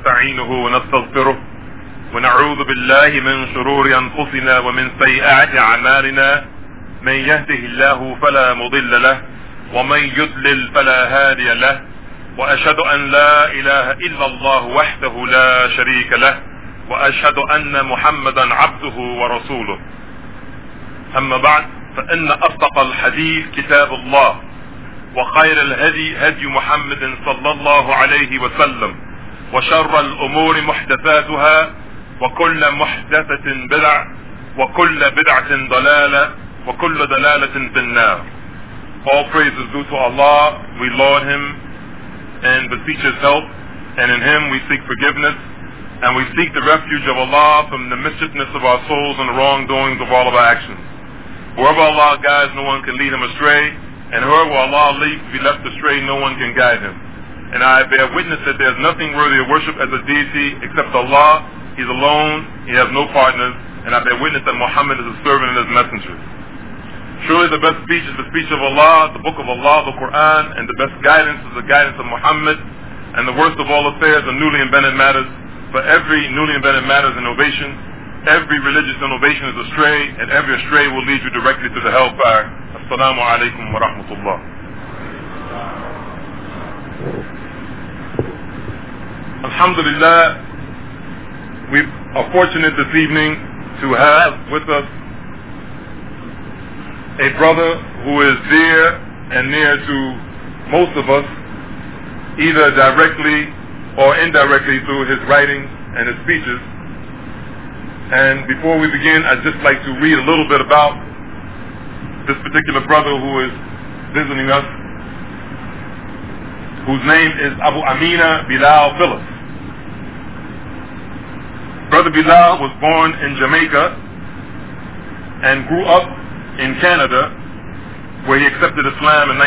ونستعينه ونستغفره ونعوذ بالله من شرور أنفسنا ومن سيئات أعمالنا. من يهده الله فلا مضل له ومن يضلل فلا هادي له، وأشهد أن لا إله إلا الله وحده لا شريك له، وأشهد أن محمدا عبده ورسوله. أما بعد، فإن أصدق الحديث كتاب الله، وخير الهدي هدي محمد صلى الله عليه وسلم، وشر الأمور محدثاتها، وكل محدثة بدعة، وكل بدعة ضلالة، وكل ضلالة في النار. All praise is due to Allah. We laud Him and beseech His help, and in Him we seek forgiveness, and we seek the refuge of Allah from the mischiefness of our souls and the wrongdoings of all of our actions. Wherever Allah guides, no one can lead him astray, and whoever Allah leads to be left astray, no one can guide him. And I bear witness that there is nothing worthy of worship as a deity except Allah. He's alone, He has no partners, and I bear witness that Muhammad is a servant and His messenger. Surely the best speech is the speech of Allah, the book of Allah, the Quran, and the best guidance is the guidance of Muhammad, and the worst of all affairs are newly invented matters. For every newly invented matter is innovation, every religious innovation is astray, and every astray will lead you directly to the hellfire. Assalamu alaikum wa rahmatullah. Alhamdulillah, we are fortunate this evening to have with us a brother who is dear and near to most of us, either directly or indirectly through his writings and his speeches. And before we begin, I'd just like to read a little bit about this particular brother who is visiting us, whose name is Abu Amina Bilal Phillips. Brother Bilal was born in Jamaica and grew up in Canada, where he accepted Islam in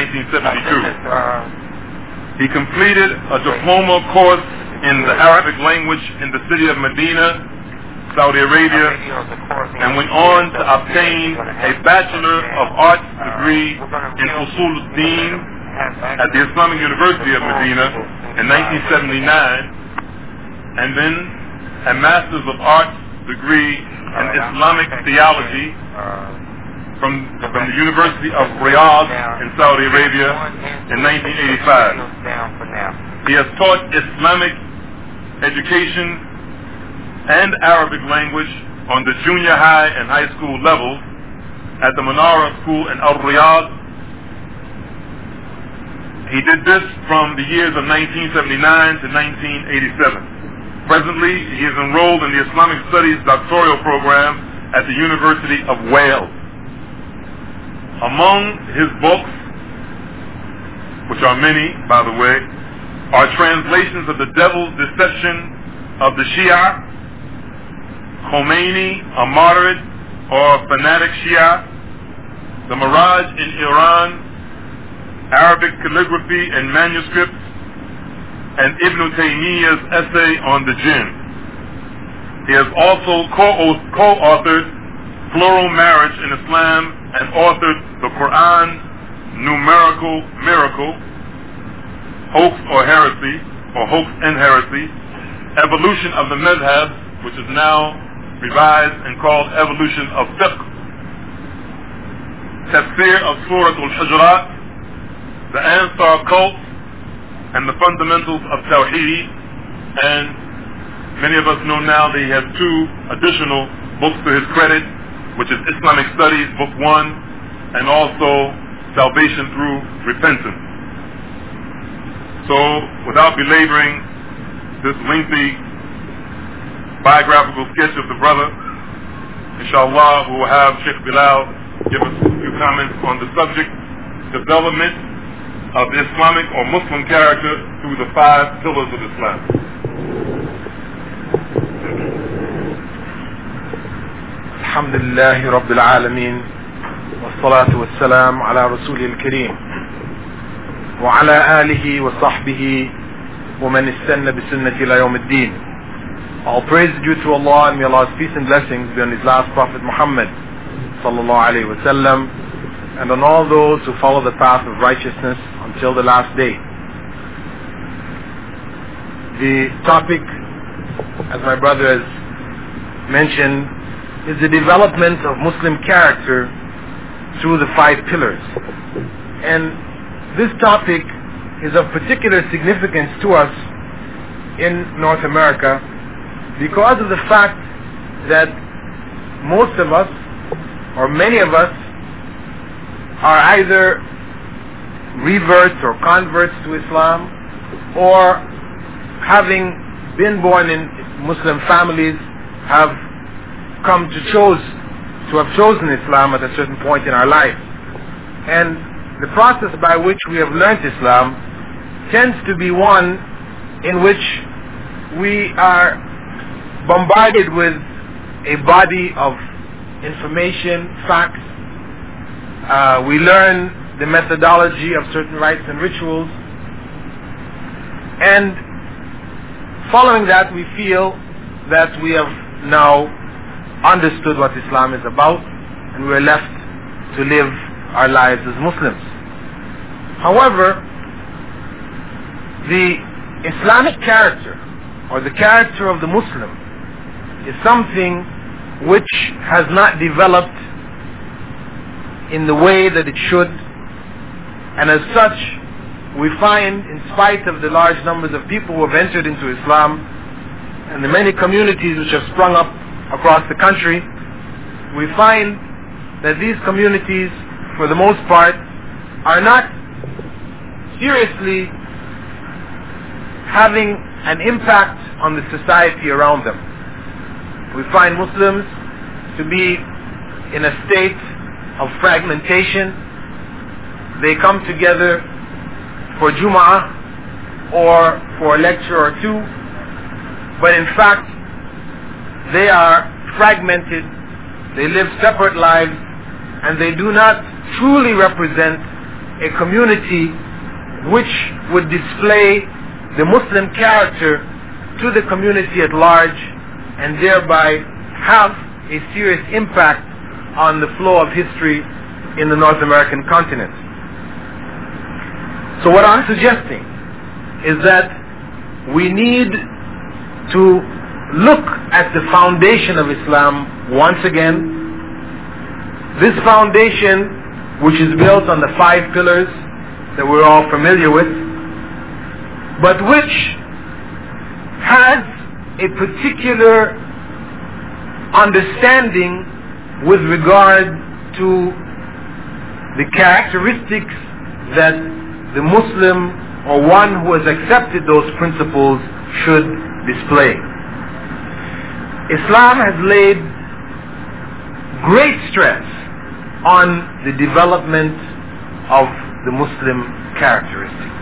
1972. He completed a diploma course in the Arabic language in the city of Medina, Saudi Arabia, and went on to obtain a Bachelor of Arts degree in Usul al-Din at the Islamic University of Medina in 1979, and then a Master's of Arts degree in Islamic Theology from the University of Riyadh in Saudi Arabia in 1985. He has taught Islamic education and Arabic language on the junior high and high school levels at the Manara School in Al-Riyadh. He did this from the years of 1979 to 1987. Presently, he is enrolled in the Islamic Studies doctoral program at the University of Wales. Among his books, which are many, by the way, are translations of The Devil's Deception of the Shia, Khomeini, a moderate or fanatic Shia, The Mirage in Iran, Arabic calligraphy and manuscripts, and Ibn Taymiyyah's essay on the Jinn. He has also co-authored Plural Marriage in Islam and authored the Quran, Numerical Miracle, Hoax or Heresy, or Hoax and Heresy, Evolution of the Madhab, which is now revised and called Evolution of Fiqh, Tafsir of Surah Al-Hujurat, the Ansar Cult, and the Fundamentals of Tawheed. And many of us know now that he has two additional books to his credit, which is Islamic Studies, Book 1, and also Salvation Through Repentance. So, without belaboring this lengthy biographical sketch of the brother, inshallah, we will have Sheikh Bilal give us a few comments on the subject, development of the Islamic or Muslim character through the 5 pillars of Islam. Alhamdulillahi Rabbil Alameen, wassalatu wassalam ala Rasulil Kareem, wa ala alihi wa sahbihi wa man istanna bi sunnati ila yawm ad-din. All praise is due to Allah, and may Allah's peace and blessings be on His last Prophet Muhammad sallallahu alayhi wa sallam, and on all those who follow the path of righteousness until the last day. The topic as my brother has mentioned, is the development of Muslim character through the 5 pillars. And this topic is of particular significance to us in North America because of the fact that most of us, or many of us, are either reverts or converts to Islam, or having been born in Muslim families have come to have chosen Islam at a certain point in our life. And the process by which we have learnt Islam tends to be one in which we are bombarded with a body of information, facts. We learn the methodology of certain rites and rituals, and following that we feel that we have now understood what Islam is about, and we are left to live our lives as Muslims. However, the Islamic character, or the character of the Muslim, is something which has not developed in the way that it should, and as such we find, in spite of the large numbers of people who have entered into Islam and the many communities which have sprung up across the country, we find that these communities, for the most part, are not seriously having an impact on the society around them. We find Muslims to be in a state of fragmentation. They come together for Jum'ah or for a lecture or two, but in fact they are fragmented, they live separate lives, and they do not truly represent a community which would display the Muslim character to the community at large, and thereby have a serious impact on the flow of history in the North American continent. So what I'm suggesting is that we need to look at the foundation of Islam once again. This foundation, which is built on the 5 pillars that we're all familiar with, but which has a particular understanding with regard to the characteristics that the Muslim, or one who has accepted those principles, should display. Islam has laid great stress on the development of the Muslim character.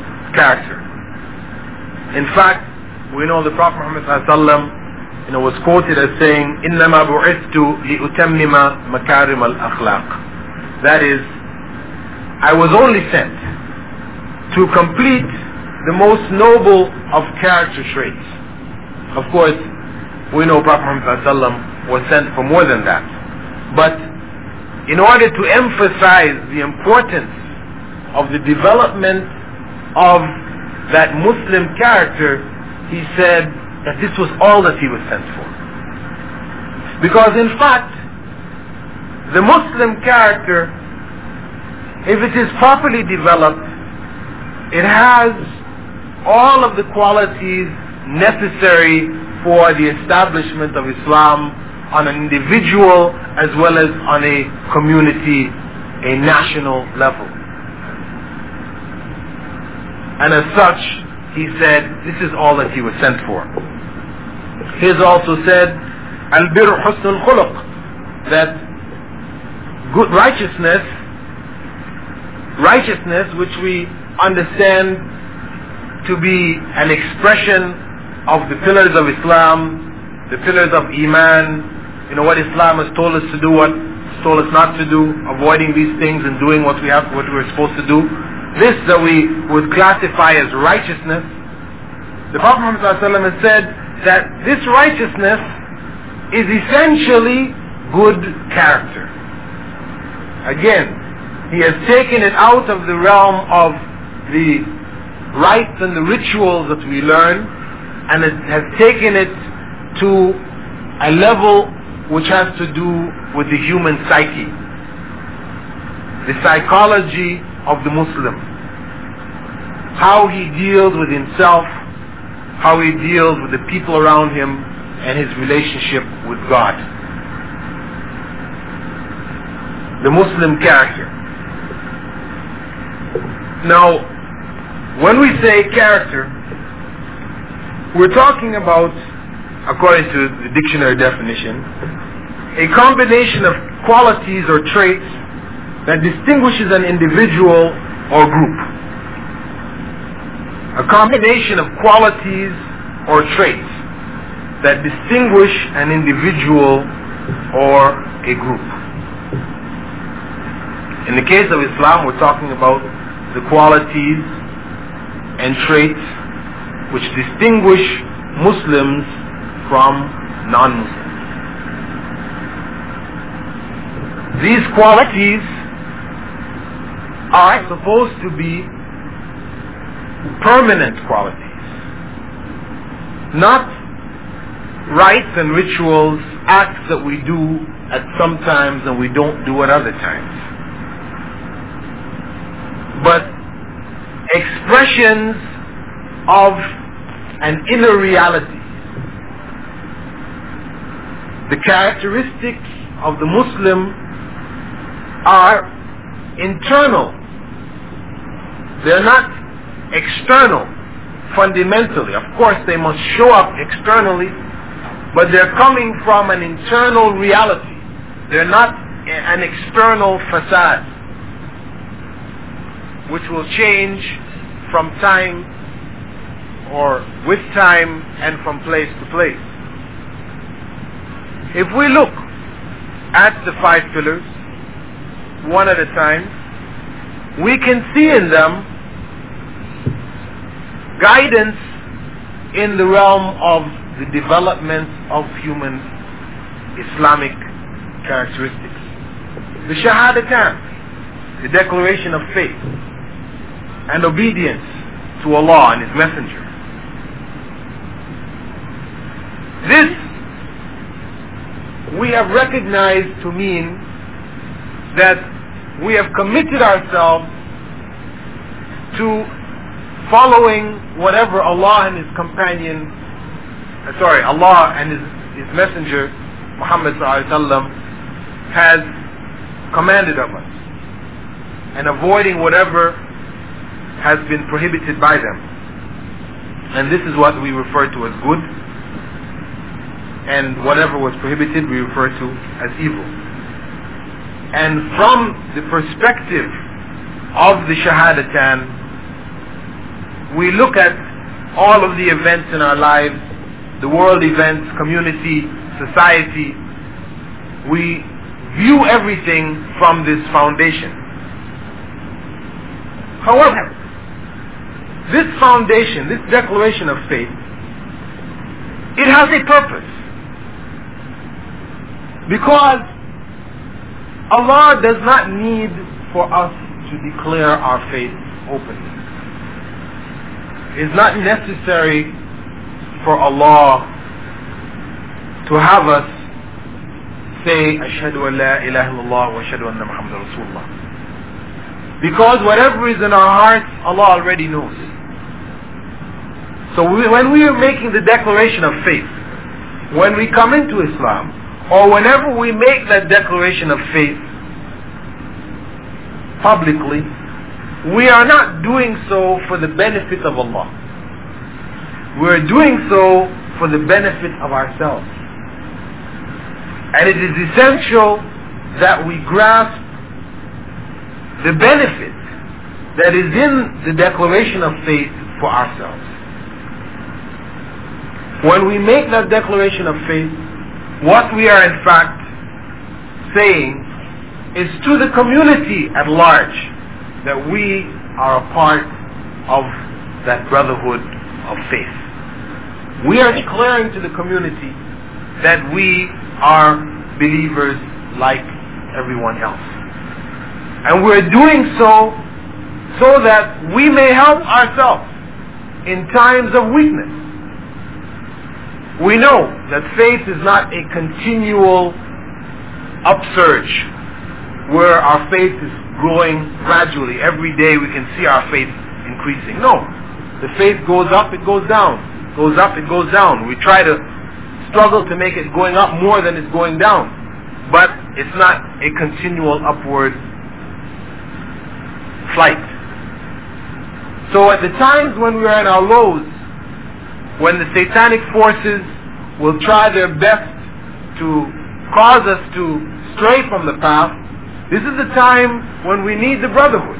In fact, we know the Prophet Muhammad ﷺ, was quoted as saying, إِنَّمَا بُعِثْتُ لِأُتَمِّمَ مَكَارِمَ الْأَخْلَاقِ. That is, I was only sent to complete the most noble of character traits. Of course, we know Prophet Muhammad ﷺ was sent for more than that. But in order to emphasize the importance of the development of that Muslim character, he said that this was all that he was sent for. Because in fact, the Muslim character, if it is properly developed, it has all of the qualities necessary for the establishment of Islam on an individual as well as on a community, a national level. And as such, he said, this is all that he was sent for. He has also said, Al-Bir Husn al-Khuluq, that good righteousness, which we understand to be an expression of the pillars of Islam, the pillars of Iman, what Islam has told us to do, what it's told us not to do, avoiding these things and doing what we're supposed to do. This that we would classify as righteousness. The Prophet Muhammad ﷺ has said that this righteousness is essentially good character. Again, he has taken it out of the realm of the rites and the rituals that we learn, and it has taken it to a level which has to do with the human psyche, the psychology of the Muslim, how he deals with himself, how he deals with the people around him, and his relationship with God. The Muslim character. Now, when we say character, we're talking about, according to the dictionary definition, a combination of qualities or traits that distinguishes an individual or group. A combination of qualities or traits that distinguish an individual or a group. In the case of Islam, we're talking about the qualities and traits which distinguish Muslims from non-Muslims. These qualities are supposed to be permanent qualities, not rites and rituals, acts that we do at some times and we don't do at other times, but expressions of an inner reality. The characteristics of the Muslim are internal. They're not external fundamentally. Of course they must show up externally, but they're coming from an internal reality. They're not an external facade which will change from time or with time and from place to place. If we look at the 5 pillars one at a time, we can see in them guidance in the realm of the development of human Islamic characteristics. The Shahadatan, the declaration of faith and obedience to Allah and His Messenger. This we have recognized to mean that we have committed ourselves to following whatever Allah and His companion, Allah and His Messenger Muhammad ﷺ has commanded of us, and avoiding whatever has been prohibited by them. And this is what we refer to as good, and whatever was prohibited we refer to as evil. And from the perspective of the Shahadatan, we look at all of the events in our lives, the world events, community, society. We view everything from this foundation. However, this foundation, this declaration of faith, it has a purpose. Because Allah does not need for us to declare our faith openly. It's not necessary for Allah to have us say, Ashhadu an la ilaha illallah wa ashhadu anna Muhammadan Rasulullah. Because whatever is in our hearts, Allah already knows. So when we are making the declaration of faith, when we come into Islam, or whenever we make that declaration of faith publicly, we are not doing so for the benefit of Allah. We are doing so for the benefit of ourselves. And it is essential that we grasp the benefit that is in the declaration of faith for ourselves. When we make that declaration of faith, what we are in fact saying is to the community at large that we are a part of that brotherhood of faith. We are declaring to the community that we are believers like everyone else. And we're doing so that we may help ourselves in times of weakness. we know that faith is not a continual upsurge where our faith is growing gradually. Every day we can see our faith increasing. No. The faith goes up, it goes down. Goes up, it goes down. We try to struggle to make it going up more than it's going down. But it's not a continual upward flight. So at the times when we are in our lows, when the satanic forces will try their best to cause us to stray from the path, this is the time when we need the brotherhood.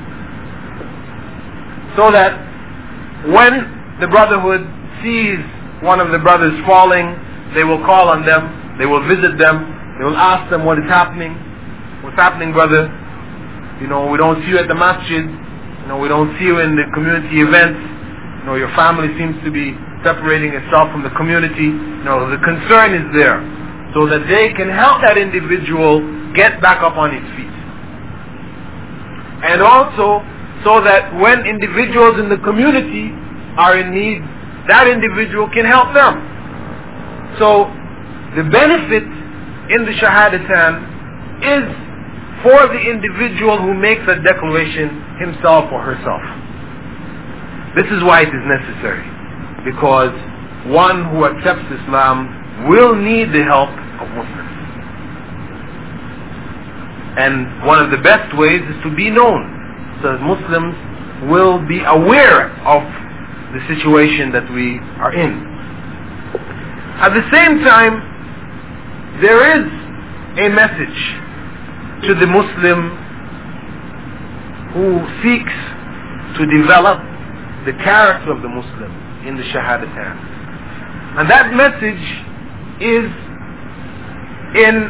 So that when the brotherhood sees one of the brothers falling, they will call on them, they will visit them, they will ask them what is happening. What's happening, brother? We don't see you at the masjid. We don't see you in the community events. Your family seems to be separating itself from the community. The concern is there, so that they can help that individual get back up on his feet. And also, so that when individuals in the community are in need, that individual can help them. So, the benefit in the Shahadatan is for the individual who makes a declaration himself or herself. This is why it is necessary, because one who accepts Islam will need the help of Muslims. And one of the best ways is to be known, so that Muslims will be aware of the situation that we are in. At the same time, there is a message to the Muslim who seeks to develop the character of the Muslim in the Shahadatan. And that message is in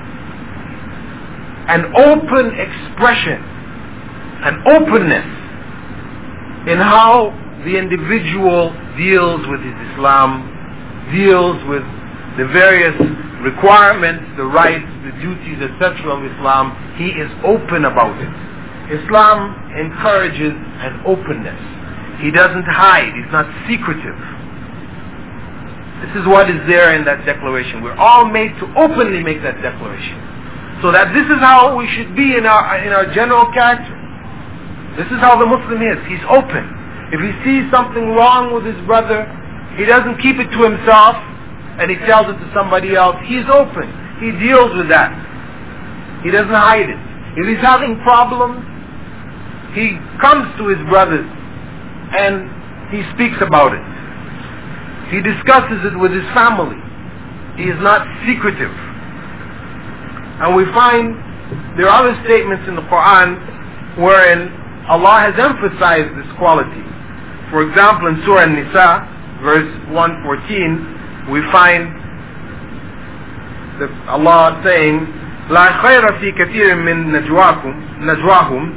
an open expression, an openness in how the individual deals with his Islam, deals with the various requirements, the rights, the duties, etc. of Islam. He is open about it. Islam encourages an openness. He doesn't hide. He's not secretive. This is what is there in that declaration. We're all made to openly make that declaration. So that this is how we should be in our general character. This is how the Muslim is. He's open. If he sees something wrong with his brother, he doesn't keep it to himself and he tells it to somebody else. He's open. He deals with that. He doesn't hide it. If he's having problems, he comes to his brothers and he speaks about it. He discusses it with his family. He is not secretive. And we find there are other statements in the Quran wherein Allah has emphasized this quality. For example, in Surah An-Nisa, verse 114, we find that Allah saying, لا خير في كثير من نجواهم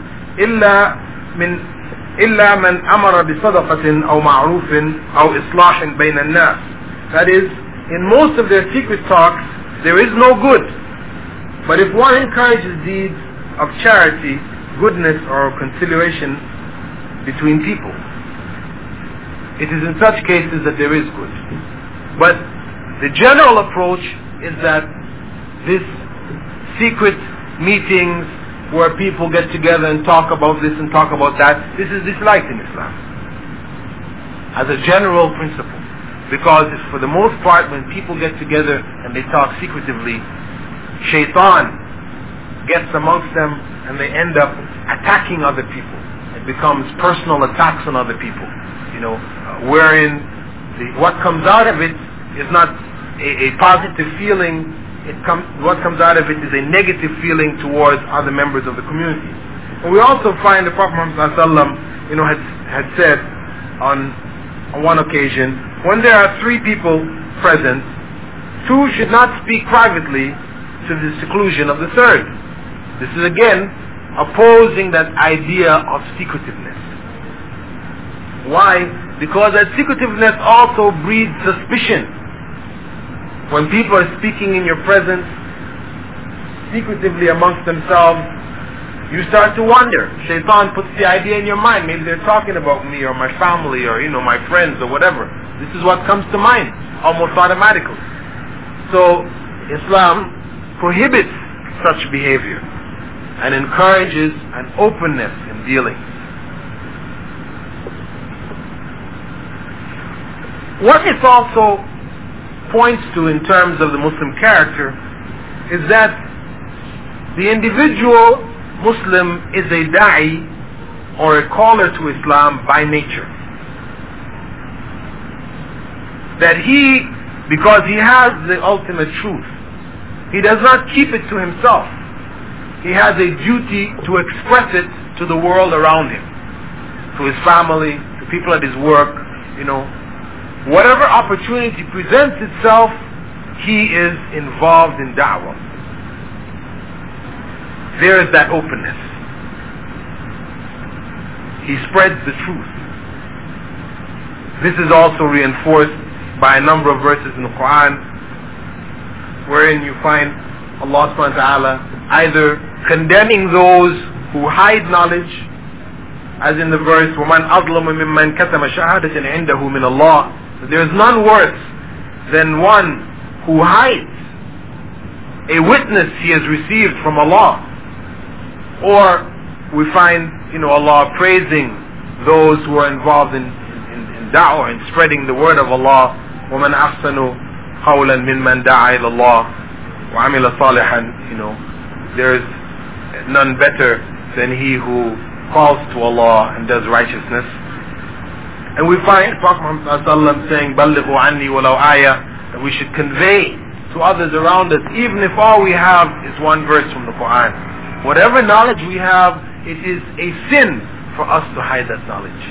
إلا من أمر بصدقة أو معروف أو إصلاح بين الناس. That is, in most of their secret talks, there is no good. But if one encourages deeds of charity, goodness or conciliation between people, it is in such cases that there is good. But the general approach is that this secret meetings where people get together and talk about this and talk about that, this is disliked in Islam as a general principle. Because for the most part, when people get together and they talk secretively, shaitan gets amongst them and they end up attacking other people. It becomes personal attacks on other people, wherein what comes out of it is not a positive feeling. What comes out of it is a negative feeling towards other members of the community. And we also find the Prophet Muhammad had said on one occasion, when there are 3 people present, 2 should not speak privately to the seclusion of the 3rd. This is again opposing that idea of secretiveness. Why? Because that secretiveness also breeds suspicion. When people are speaking in your presence, secretively amongst themselves, you start to wonder. Shaitan puts the idea in your mind. Maybe they're talking about me or my family or, my friends or whatever. This is what comes to mind almost automatically. So Islam prohibits such behavior and encourages an openness in dealing. What this also points to in terms of the Muslim character is that the individual Muslim is a da'i or a caller to Islam by nature. That he, because he has the ultimate truth, he does not keep it to himself. He has a duty to express it to the world around him, to his family, to people at his work, Whatever opportunity presents itself, he is involved in da'wah. There is that openness. He spreads the truth. This is also reinforced by a number of verses in the Quran, wherein you find Allah subhanahu wa ta'ala either condemning those who hide knowledge, as in the verse, وَمَنْ أَظْلَمُ مِمَّنْ كَتَمَ شَهَادَةً عِنْدَهُ مِنَ اللَّهِ. There is none worse than one who hides a witness he has received from Allah. Or we find, Allah praising those who are involved in da'wah and spreading the word of Allah. وَمَنْ أَحْسَنُ قَوْلًا مِمَّنْ دَعَى إِلَى اللَّهِ وَعَمِلَ صَالِحًا. There is none better than he who calls to Allah and does righteousness. And we find Prophet Muhammad saying, بَلِّغُوا عَنِّي وَلَوْ آيَةً, that we should convey to others around us, even if all we have is one verse from the Quran. Whatever knowledge we have, it is a sin for us to hide that knowledge.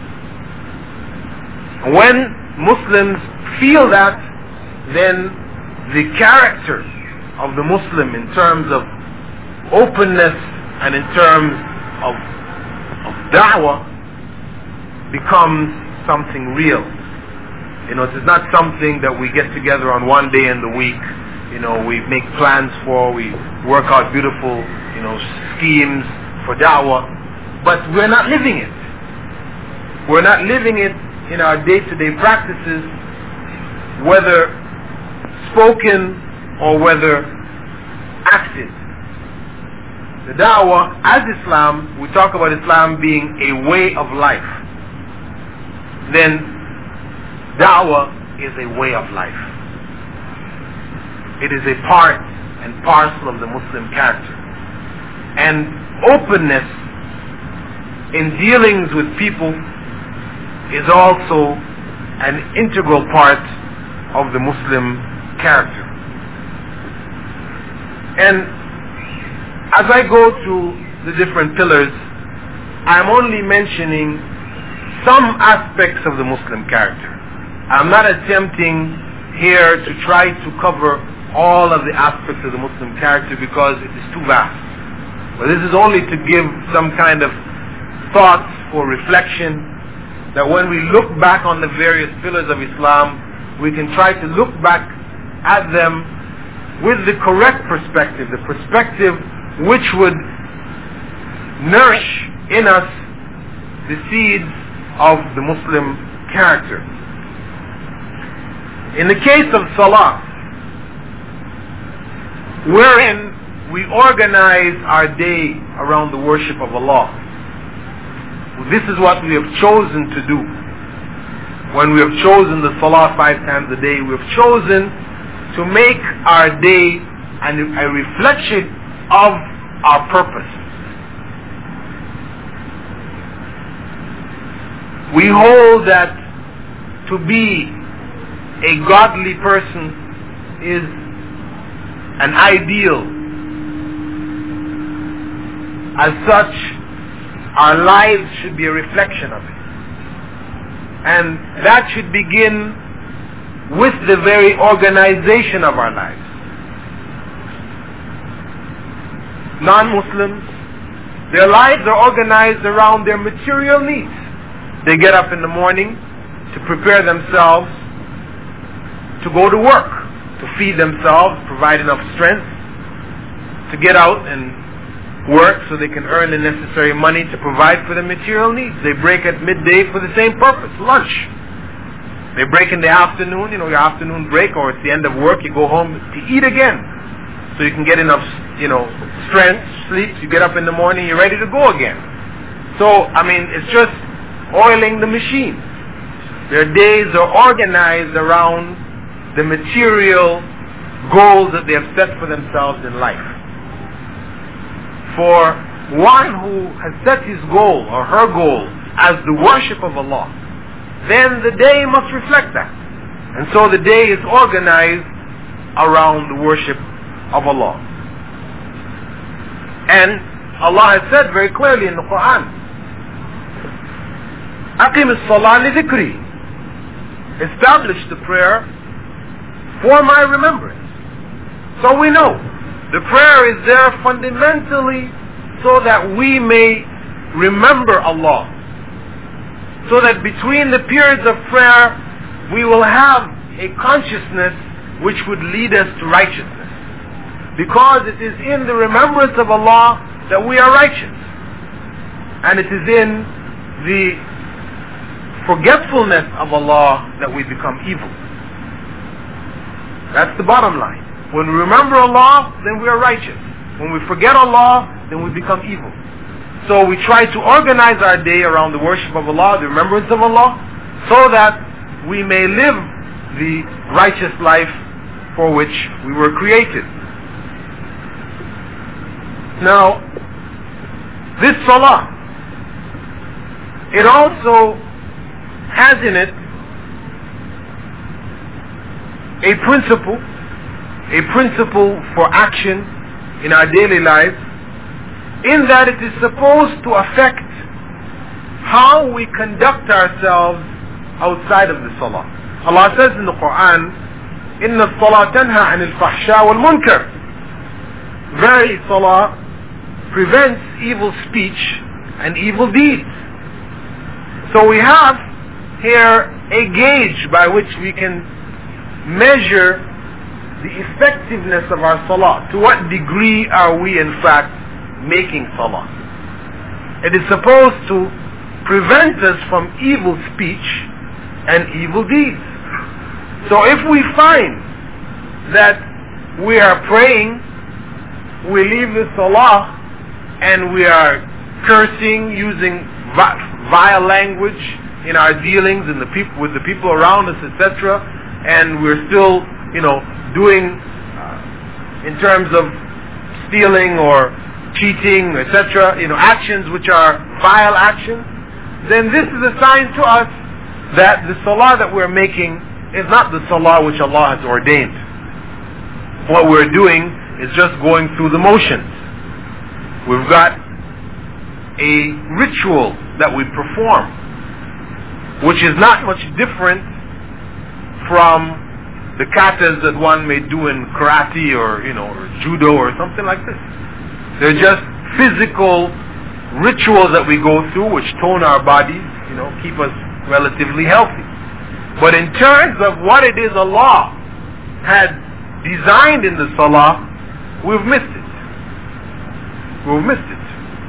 When Muslims feel that, then the character of the Muslim in terms of openness and in terms of da'wah becomes something real. It is not something that we get together on one day in the week. We make plans for, we work out beautiful, schemes for da'wah, but we're not living it. We're not living it in our day-to-day practices, whether spoken or whether acted. The da'wah as Islam, we talk about Islam being a way of life. Then da'wah is a way of life. It is a part and parcel of the Muslim character. And openness in dealings with people is also an integral part of the Muslim character. And as I go through the different pillars, I'm only mentioning some aspects of the Muslim character. I'm not attempting here to try to cover all of the aspects of the Muslim character because it is too vast. But this is only to give some kind of thoughts for reflection, that when we look back on the various pillars of Islam, we can try to look back at them with the correct perspective, the perspective which would nourish in us the seeds of the Muslim character. In the case of Salah, wherein we organize our day around the worship of Allah, this is what we have chosen to do. When we have chosen the Salah 5 times a day, we have chosen to make our day a reflection of our purpose. We hold that to be a godly person is an ideal. As such, our lives should be a reflection of it. And that should begin with the very organization of our lives. Non-Muslims, their lives are organized around their material needs. They get up in the morning to prepare themselves to go to work, to feed themselves, provide enough strength to get out and work so they can earn the necessary money to provide for their material needs. They break at midday for the same purpose, lunch. They break in the afternoon, your afternoon break, or it's the end of work, you go home to eat again. So you can get enough, strength, sleep, you get up in the morning, you're ready to go again. So, it's just oiling the machine. Their days are organized around the material goals that they have set for themselves in life. For one who has set his goal or her goal as the worship of Allah, then the day must reflect that. And so the day is organized around the worship of Allah. And Allah has said very clearly in the Quran, أقم الصلاة لذكري, establish the prayer for my remembrance. So we know the prayer is there fundamentally so that we may remember Allah. So that between the periods of prayer we will have a consciousness which would lead us to righteousness. Because it is in the remembrance of Allah that we are righteous. And it is in the forgetfulness of Allah that we become evil. That's the bottom line. When we remember Allah, then we are righteous. When we forget Allah, then we become evil. So we try to organize our day around the worship of Allah, the remembrance of Allah, so that we may live the righteous life for which we were created. Now, this salah, it also has in it a principle for action in our daily lives, in that it is supposed to affect how we conduct ourselves outside of the salah. Allah says in the Quran, إِنَّ الصَّلَاةَ تَنْهَى عَنِ الْفَحْشَاءِ وَالْمُنْكَرِ. Very salah prevents evil speech and evil deeds. So we have here a gauge by which we can measure the effectiveness of our salah. To what degree are we in fact making salah? It is supposed to prevent us from evil speech and evil deeds. So if we find that we are praying, we leave the salah and we are cursing, using vile language in our dealings and with the people around us, etc., and we're still, doing in terms of stealing or cheating, etc., actions which are vile actions, then this is a sign to us that the salah that we're making is not the salah which Allah has ordained. What we're doing is just going through the motions. We've got a ritual that we perform, which is not much different from the katas that one may do in karate or judo or something like this. They're just physical rituals that we go through which tone our bodies, keep us relatively healthy. But in terms of what it is Allah had designed in the salah, we've missed it. We've missed it.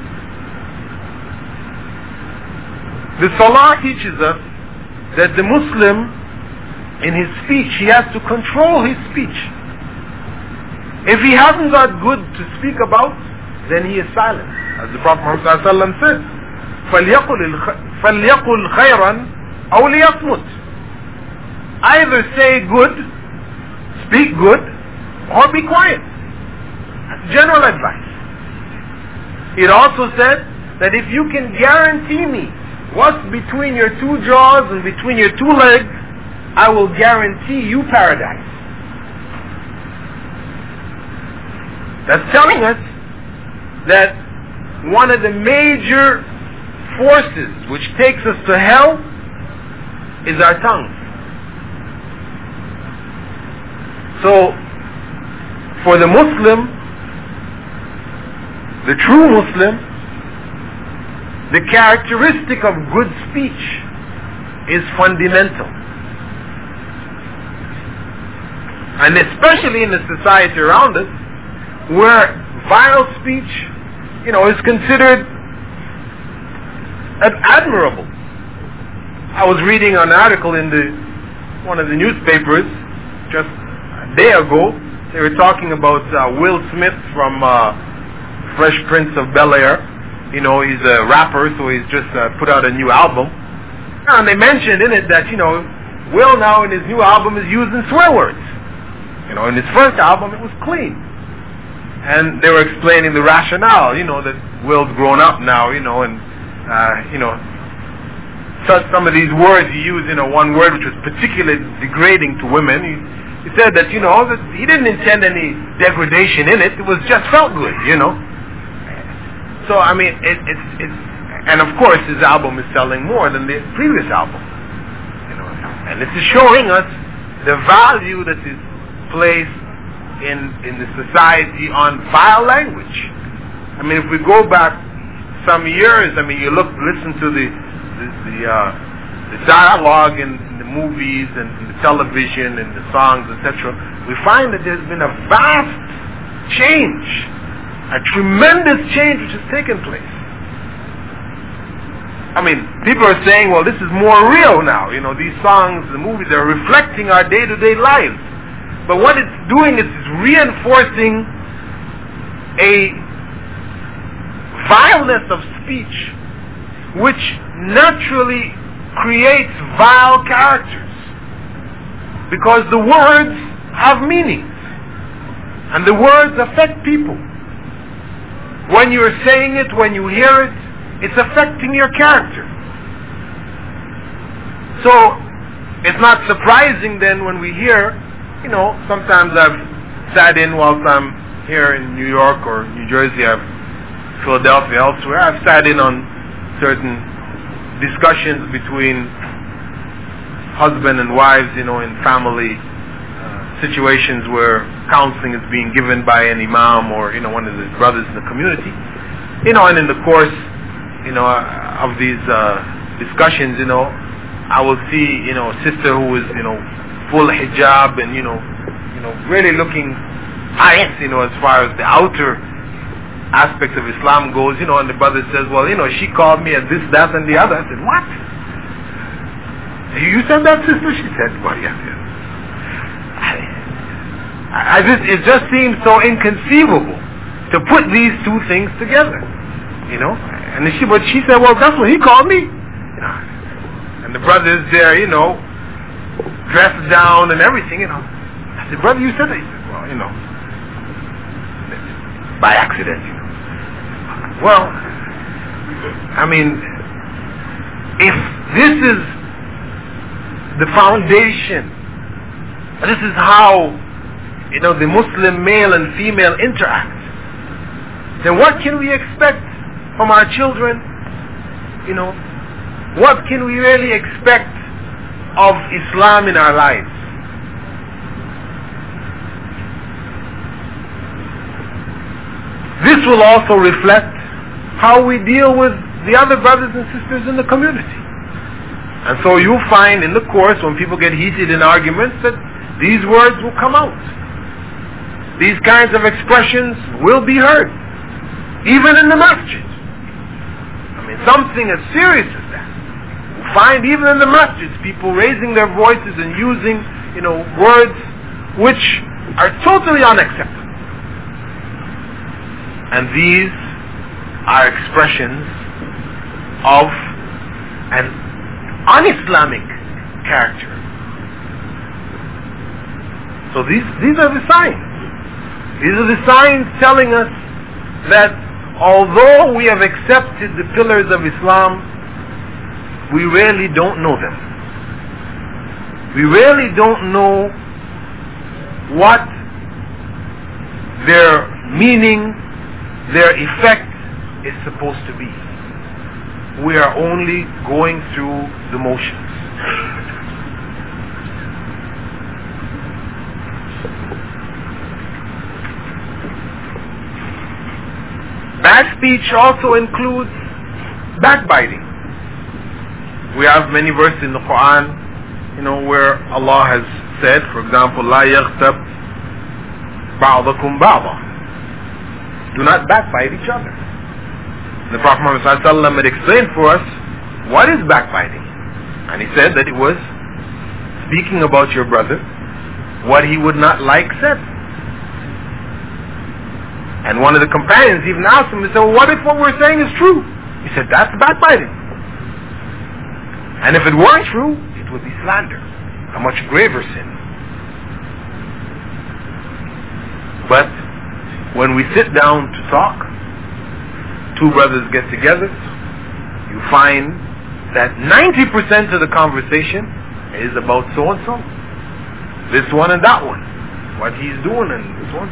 The salah teaches us that the Muslim, in his speech, he has to control his speech. If he hasn't got good to speak about, then he is silent. As the Prophet Muhammad ﷺ said, فَلْيَقُلْ خَيْرًا أَوْ لِيَصْمُتْ. Either say good, speak good, or be quiet. That's general advice. It also said that if you can guarantee me what's between your two jaws and between your two legs, I will guarantee you paradise. That's telling us that one of the major forces which takes us to hell is our tongue. So, for the Muslim, the true Muslim, the characteristic of good speech is fundamental. And especially in the society around us, where vile speech, is considered admirable. I was reading an article in the one of the newspapers just a day ago. They were talking about Will Smith from Fresh Prince of Bel-Air. You know, he's a rapper, so he's just put out a new album. And they mentioned in it that, you know, Will now in his new album is using swear words. You know, in his first album it was clean. And they were explaining the rationale, you know, that Will's grown up now, you know, and, you know, some of these words he used, you know, one word which was particularly degrading to women. He said that, you know, that he didn't intend any degradation in it. It was just felt good, you know. So, I mean, it's and of course his album is selling more than the previous album. You know, and this is showing us the value that is placed in the society on vile language. I mean, if we go back some years, I mean, you listen to the dialogue in the movies and in the television and the songs, etc., we find that there's been a vast change, a tremendous change which has taken place. I mean, people are saying, well, this is more real now. You know, these songs, the movies, are reflecting our day-to-day lives. But what it's doing is it's reinforcing a vileness of speech which naturally creates vile characters, because the words have meanings and the words affect people. When you're saying it, when you hear it, it's affecting your character. So it's not surprising then when we hear, you know, sometimes I've sat in whilst I'm here in New York or New Jersey, Philadelphia, elsewhere, I've sat in on certain discussions between husband and wives, you know, in family situations where counseling is being given by an imam or, you know, one of the brothers in the community. You know, and in the course, you know, of these discussions, you know, I will see, you know, a sister who is, you know, full hijab and, you know, really looking nice, you know, as far as the outer aspects of Islam goes, you know, and the brother says, well, you know, she called me at this, that, and the other. I said, what? You said that, sister? She said, well, yes. It just seems so inconceivable to put these two things together, you know. But she said, well, that's what he called me. You know, and the brother is there, you know, dressed down and everything, you know. I said, brother, you said that? He said, well, you know, by accident, you know. Well, I mean, if this is the foundation, this is how, you know, the Muslim male and female interact, then what can we expect from our children? You know, what can we really expect of Islam in our lives? This will also reflect how we deal with the other brothers and sisters in the community. And so you find in the course, when people get heated in arguments, that these words will come out. These kinds of expressions will be heard, even in the masjid. I mean, something as serious as that. You find even in the masjids people raising their voices and using, you know, words which are totally unacceptable. And these are expressions of an un-Islamic character. So these are the signs. These are the signs telling us that although we have accepted the pillars of Islam, we really don't know them. We really don't know what their meaning, their effect is supposed to be. We are only going through the motions. Bad speech also includes backbiting. We have many verses in the Quran, you know, where Allah has said, for example, لا يغتب بعضكم بعضا. Do not backbite each other. The Prophet Muhammad ﷺ had explained for us what is backbiting. And he said that it was speaking about your brother what he would not like said. And one of the companions even asked him, he said, well, what if what we're saying is true? He said, that's backbiting. And if it weren't true, it would be slander, a much graver sin. But when we sit down to talk, two brothers get together, you find that 90% of the conversation is about so-and-so. This one and that one. What he's doing and this one.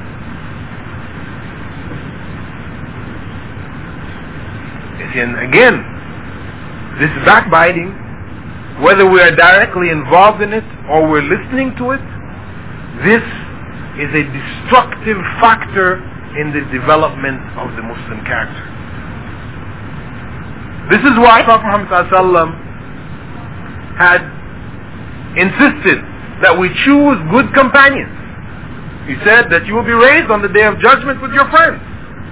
And again, this backbiting, whether we are directly involved in it or we're listening to it, this is a destructive factor in the development of the Muslim character. This is why Prophet Muhammad ﷺ had insisted that we choose good companions. He said that you will be raised on the day of judgment with your friends.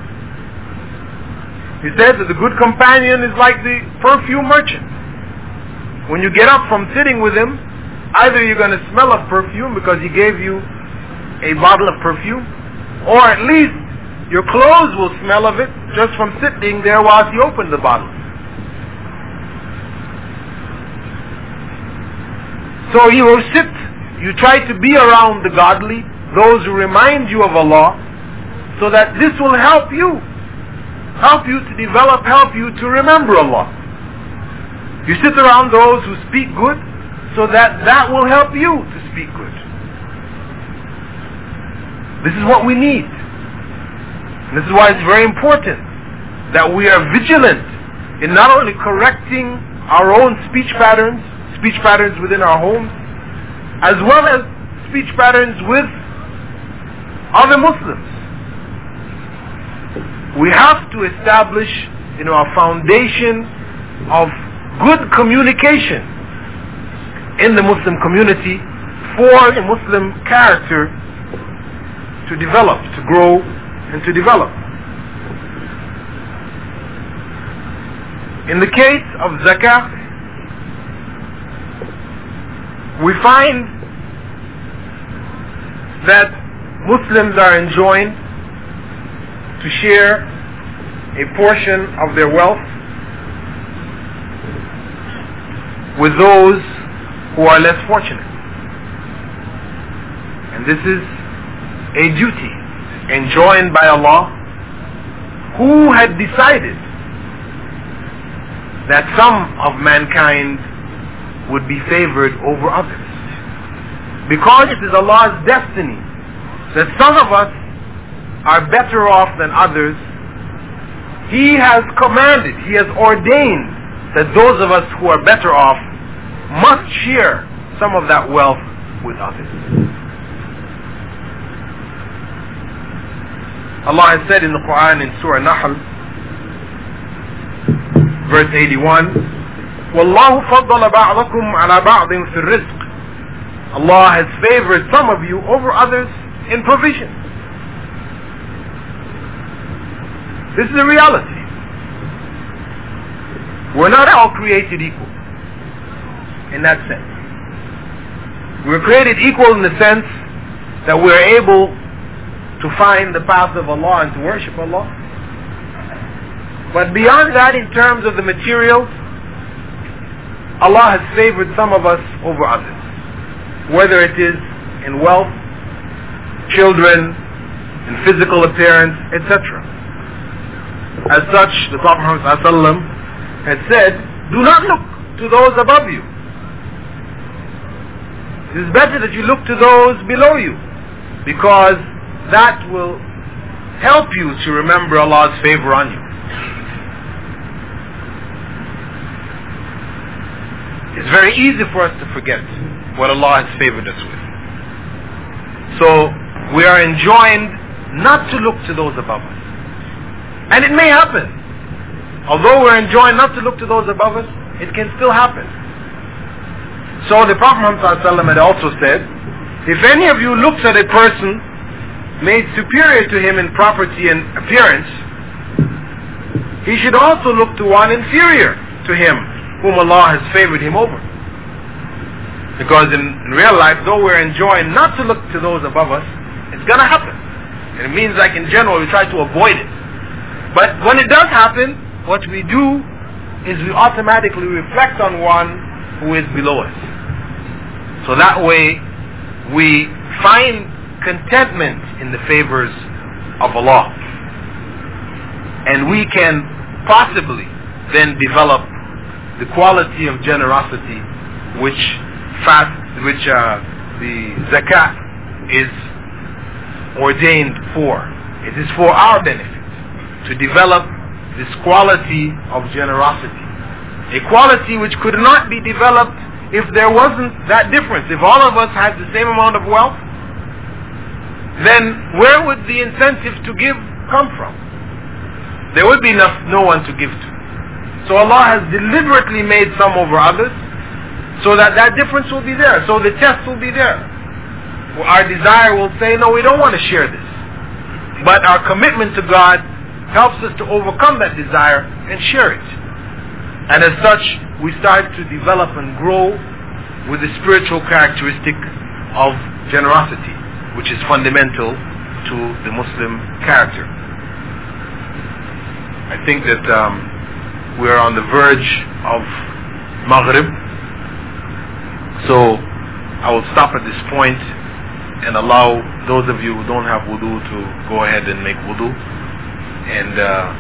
He said that the good companion is like the perfume merchant. When you get up from sitting with him, either you're going to smell of perfume because he gave you a bottle of perfume, or at least your clothes will smell of it just from sitting there whilst he opened the bottle. So you sit, you try to be around the godly, those who remind you of Allah, so that this will help you to develop, help you to remember Allah. You sit around those who speak good, so that will help you to speak good. This is what we need. And this is why it's very important that we are vigilant in not only correcting our own speech patterns within our homes, as well as speech patterns with other Muslims. We have to establish, a foundation of good communication in the Muslim community for the Muslim character to develop, to grow, and to develop. In the case of zakah, we find that Muslims are enjoined to share a portion of their wealth with those who are less fortunate. And this is a duty enjoined by Allah, who had decided that some of mankind would be favored over others. Because it is Allah's destiny that some of us are better off than others, He has commanded, He has ordained that those of us who are better off must share some of that wealth with others. Allah has said in the Quran in Surah Nahl, verse 81, وَاللَّهُ فَضَّلَ بَعْضَكُمْ عَلَى بَعْضٍ فِي الرِّزْقِ. Allah has favored some of you over others in provision. This is a reality. We're not all created equal in that sense. We're created equal in the sense that we're able to find the path of Allah and to worship Allah. But beyond that, in terms of the materials, Allah has favored some of us over others. Whether it is in wealth, children, in physical appearance, etc. As such, the Prophet Muhammad ﷺ had said, do not look to those above you. It is better that you look to those below you, because that will help you to remember Allah's favor on you. It's very easy for us to forget what Allah has favored us with. So we are enjoined not to look to those above us. And it may happen. Although we're enjoined not to look to those above us, it can still happen. So the Prophet Muhammad ﷺ had also said, if any of you looks at a person made superior to him in property and appearance, he should also look to one inferior to him, whom Allah has favored him over. Because in real life, though we're enjoined not to look to those above us, it's going to happen. And it means like in general, we try to avoid it. But when it does happen, what we do is we automatically reflect on one who is below us. So that way, we find contentment in the favors of Allah. And we can possibly then develop the quality of generosity which the zakat is ordained for. It is for our benefit to develop this quality of generosity. A quality which could not be developed if there wasn't that difference. If all of us had the same amount of wealth, then where would the incentive to give come from? There would be no one to give to. So Allah has deliberately made some over others so that difference will be there. So the test will be there. Our desire will say, no, we don't want to share this. But our commitment to God helps us to overcome that desire and share it. And as such, we start to develop and grow with the spiritual characteristic of generosity, which is fundamental to the Muslim character. I think that we are on the verge of Maghrib. So I will stop at this point and allow those of you who don't have wudu to go ahead and make wudu, and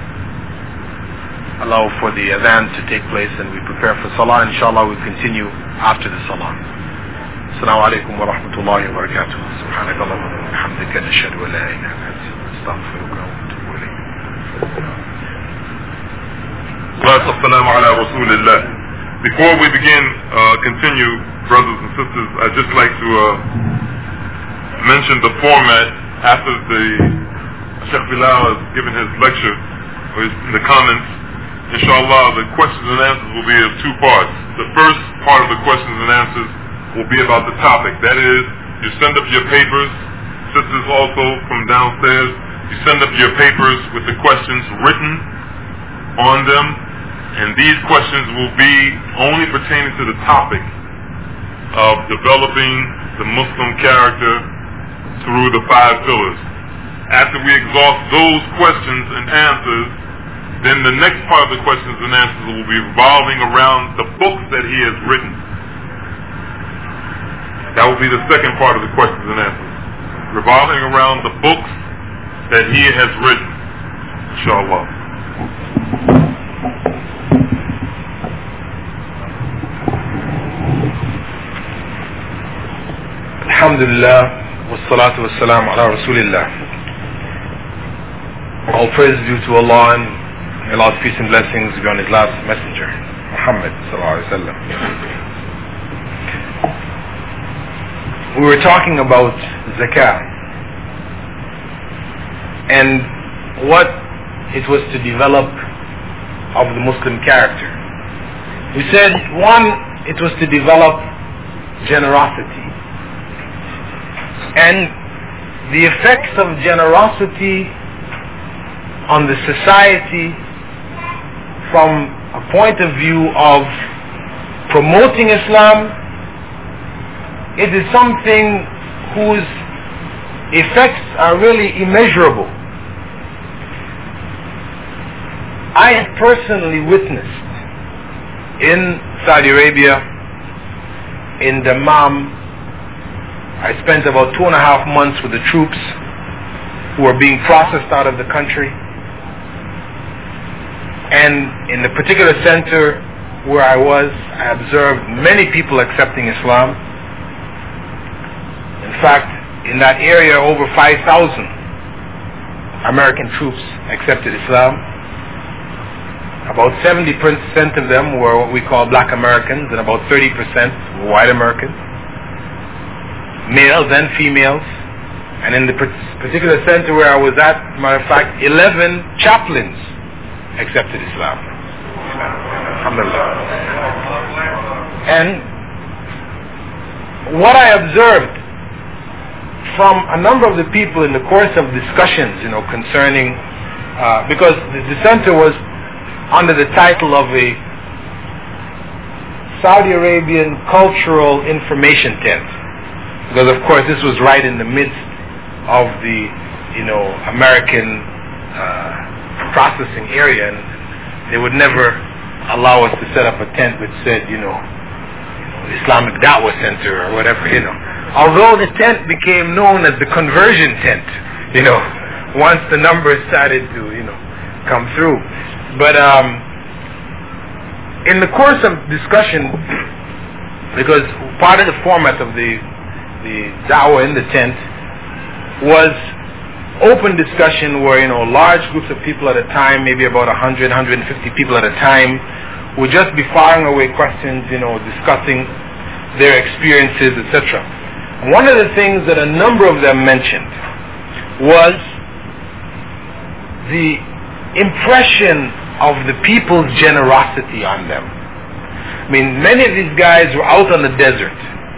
allow for the adhan to take place, and we prepare for salah. Inshallah we'll continue after the salah. Assalamu alaikum wa rahmatullahi wa barakatuh. Subhanakallahumma wa bihamdika nashhadu an la ilaha illa anta astaghfiruka wa atubu ilayk. Assalamu ala rasulillah. Before we continue, brothers and sisters, I'd just like to mention the format after the Sheikh Bilal has given his lecture, or in the comments. Inshallah, the questions and answers will be of two parts. The first part of the questions and answers will be about the topic. That is, you send up your papers, sisters also from downstairs, you send up your papers with the questions written on them, and these questions will be only pertaining to the topic of developing the Muslim character through the 5 pillars. After we exhaust those questions and answers, then the next part of the questions and answers will be revolving around the books that he has written. That will be the second part of the questions and answers, revolving around the books that he has written, inshallah. Alhamdulillah, wassalatu wassalamu ala rasulillah. All praise due to Allah, and Allah's peace and blessings be on His last messenger, Muhammad sallallahu alaihi wasallam. We were talking about zakah and what it was to develop of the Muslim character. We said, one, it was to develop generosity. And the effects of generosity on the society from a point of view of promoting Islam, it is something whose effects are really immeasurable. I have personally witnessed in Saudi Arabia, in Dammam, I spent about 2.5 months with the troops who were being processed out of the country. And in the particular center where I was, I observed many people accepting Islam. In fact, in that area, over 5,000 American troops accepted Islam. About 70% of them were what we call black Americans, and about 30% were white Americans, males and females. And in the particular center where I was at, matter of fact, 11 chaplains accepted Islam. Alhamdulillah. And what I observed from a number of the people in the course of discussions, concerning, because the center was under the title of a Saudi Arabian Cultural Information Tent, because of course this was right in the midst of the, American processing area, and they would never allow us to set up a tent which said, Islamic Dawah Center or whatever, Although the tent became known as the conversion tent, once the numbers started to, come through. But in the course of discussion, because part of the format of the da'wah in the tent was open discussion where, large groups of people at a time, maybe about 100, 150 people at a time, would just be firing away questions, discussing their experiences, etc. One of the things that a number of them mentioned was the impression of the people's generosity on them. I mean, many of these guys were out on the desert,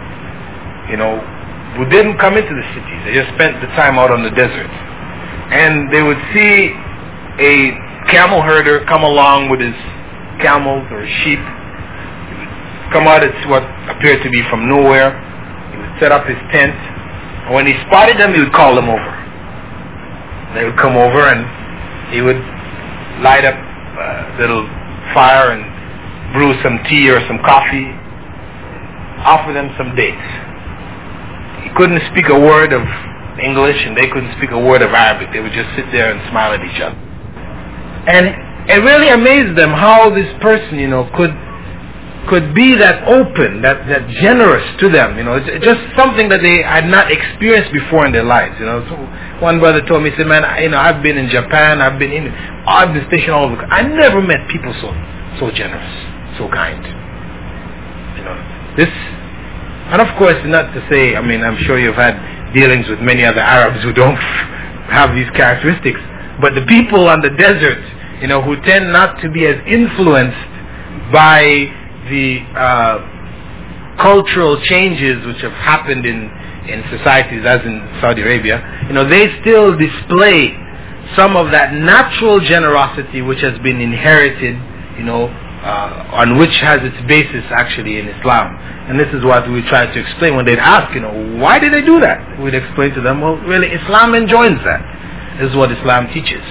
who didn't come into the cities. They just spent the time out on the desert. And they would see a camel herder come along with his camels or sheep. He would come out at what appeared to be from nowhere. He would set up his tent. And when he spotted them, he would call them over. They would come over and he would light up a little fire and brew some tea or some coffee, offer them some dates. He couldn't speak a word of English and they couldn't speak a word of Arabic. They would just sit there and smile at each other. And it really amazed them how this person, could be that open, that generous to them. It's just something that they had not experienced before in their lives. So one brother told me, he said, man, I've been in Japan, I've been stationed all over. I never met people so generous, so kind. This, and of course, not to say, I'm sure you've had dealings with many other Arabs who don't have these characteristics, but the people on the desert, who tend not to be as influenced by the cultural changes which have happened in societies as in Saudi Arabia, they still display some of that natural generosity which has been inherited, on which has its basis actually in Islam. And this is what we try to explain when they'd ask, why did they do that? We'd explain to them, well, really, Islam enjoins that. This is what Islam teaches,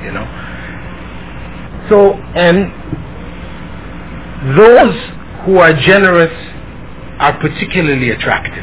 So, and those who are generous are particularly attractive.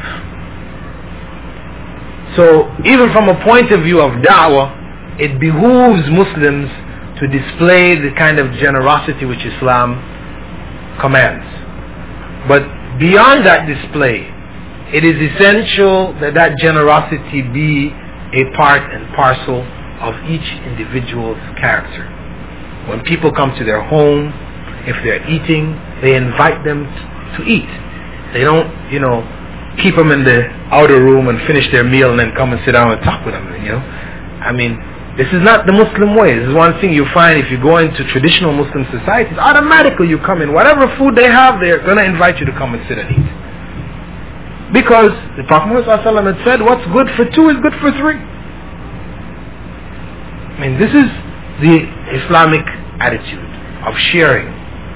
So, even from a point of view of da'wah, it behooves Muslims to display the kind of generosity which Islam commands. But beyond that display, it is essential that that generosity be a part and parcel of each individual's character. When people come to their home, if they're eating, they invite them to eat. They don't, keep them in the outer room and finish their meal and then come and sit down and talk with them, This is not the Muslim way. This is one thing you find if you go into traditional Muslim societies. Automatically you come in. Whatever food they have, they're going to invite you to come and sit and eat. Because the Prophet Muhammad had said, what's good for two is good for three. This is the Islamic attitude of sharing.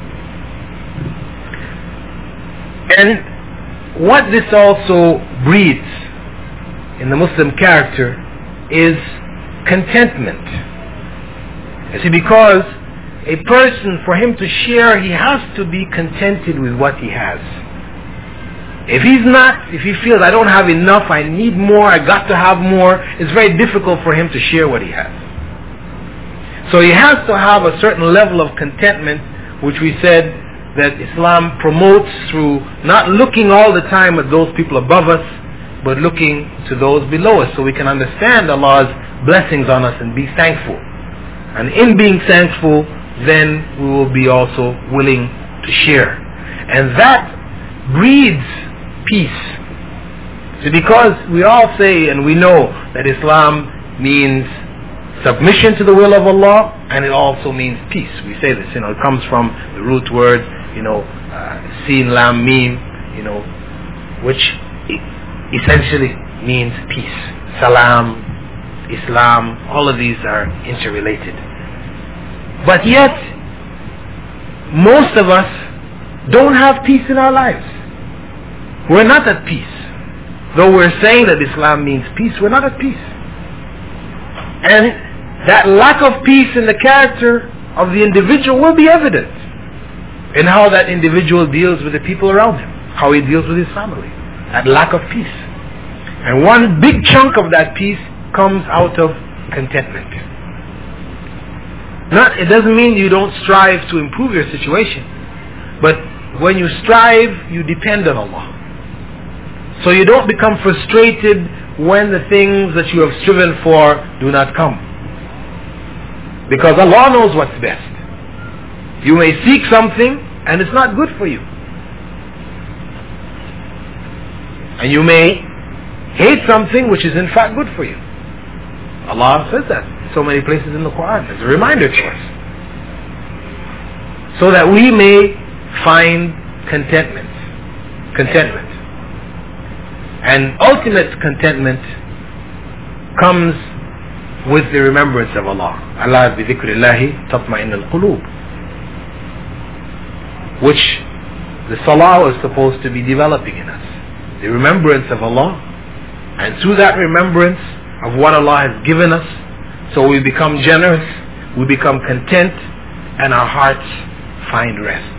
And what this also breeds in the Muslim character is contentment. You see, because a person, for him to share, he has to be contented with what he has. If he feels I don't have enough, I need more, I got to have more, it's very difficult for him to share what he has. So he has to have a certain level of contentment, which we said that Islam promotes through not looking all the time at those people above us, but looking to those below us so we can understand Allah's blessings on us and be thankful. And in being thankful, then we will be also willing to share. And that breeds peace. So because we all say and we know that Islam means submission to the will of Allah, and it also means peace. We say this, it comes from the root word, Sin Lam Mim, which essentially means peace. Salam, Islam, all of these are interrelated. But yet, most of us don't have peace in our lives. We're not at peace. Though we're saying that Islam means peace, we're not at peace. And that lack of peace in the character of the individual will be evident in how that individual deals with the people around him, how he deals with his family. That lack of peace. And one big chunk of that peace comes out of contentment. It doesn't mean you don't strive to improve your situation, but when you strive, you depend on Allah. So you don't become frustrated when the things that you have striven for do not come. Because Allah knows what's best. You may seek something and it's not good for you. And you may hate something which is in fact good for you. Allah says that in so many places in the Quran as a reminder to us. So that we may find contentment. And ultimate contentment comes with the remembrance of Allah. Allah bi dhikrillahi tatma'in al-qulub, which the salah is supposed to be developing in us. The remembrance of Allah, and through that remembrance of what Allah has given us, so we become generous, we become content, and our hearts find rest.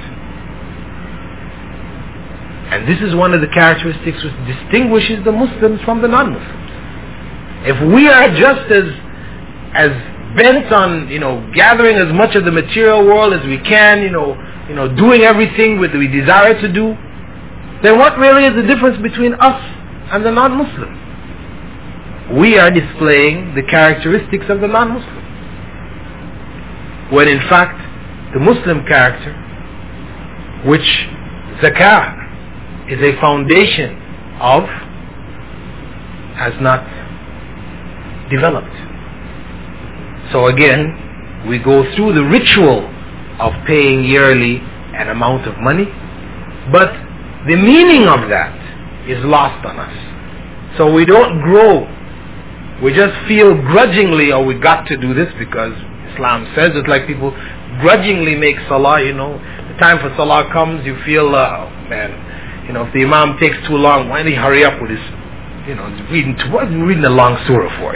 And this is one of the characteristics which distinguishes the Muslims from the non-Muslims. If we are just as bent on gathering as much of the material world as we can, doing everything that we desire to do, then what really is the difference between us and the non-Muslim? We are displaying the characteristics of the non-Muslim, when in fact the Muslim character, which zakah is a foundation of, has not developed. So again, we go through the ritual of paying yearly an amount of money, but the meaning of that is lost on us. So we don't grow. We just feel grudgingly, we got to do this because Islam says it. Like people grudgingly make salah, the time for salah comes, you feel, if the imam takes too long, why don't he hurry up with his, what is he reading a long surah for,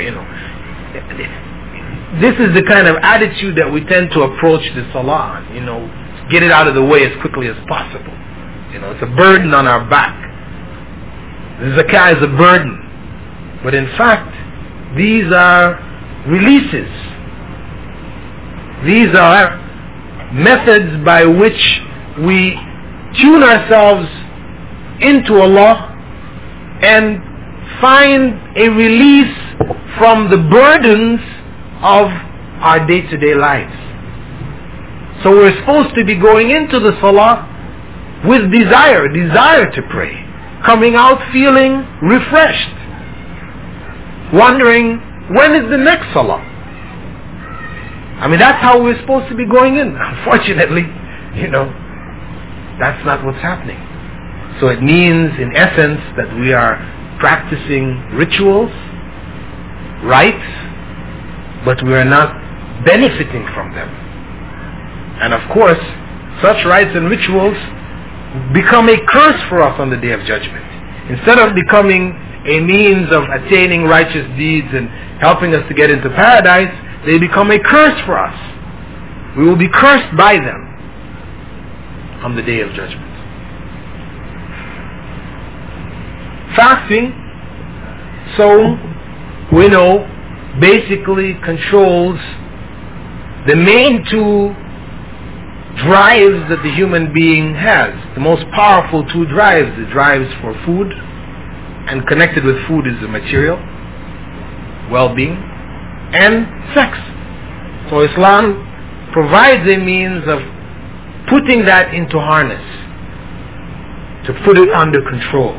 This is the kind of attitude that we tend to approach the salah, get it out of the way as quickly as possible. It's a burden on our back. The zakah is a burden. But in fact, these are releases. These are methods by which we tune ourselves into Allah and find a release from the burdens of our day-to-day lives. So we're supposed to be going into the salah with desire to pray, coming out feeling refreshed, wondering when is the next salah. That's how we're supposed to be going in. Unfortunately, that's not what's happening. So it means in essence that we are practicing rituals, rites, but we are not benefiting from them. And of course, such rites and rituals become a curse for us on the Day of Judgment. Instead of becoming a means of attaining righteous deeds and helping us to get into paradise, they become a curse for us. We will be cursed by them on the Day of Judgment. Fasting, so we know, basically controls the main two drives that the human being has. The most powerful two drives, the drives for food, and connected with food is the material well-being, and sex. So Islam provides a means of putting that into harness, to put it under control,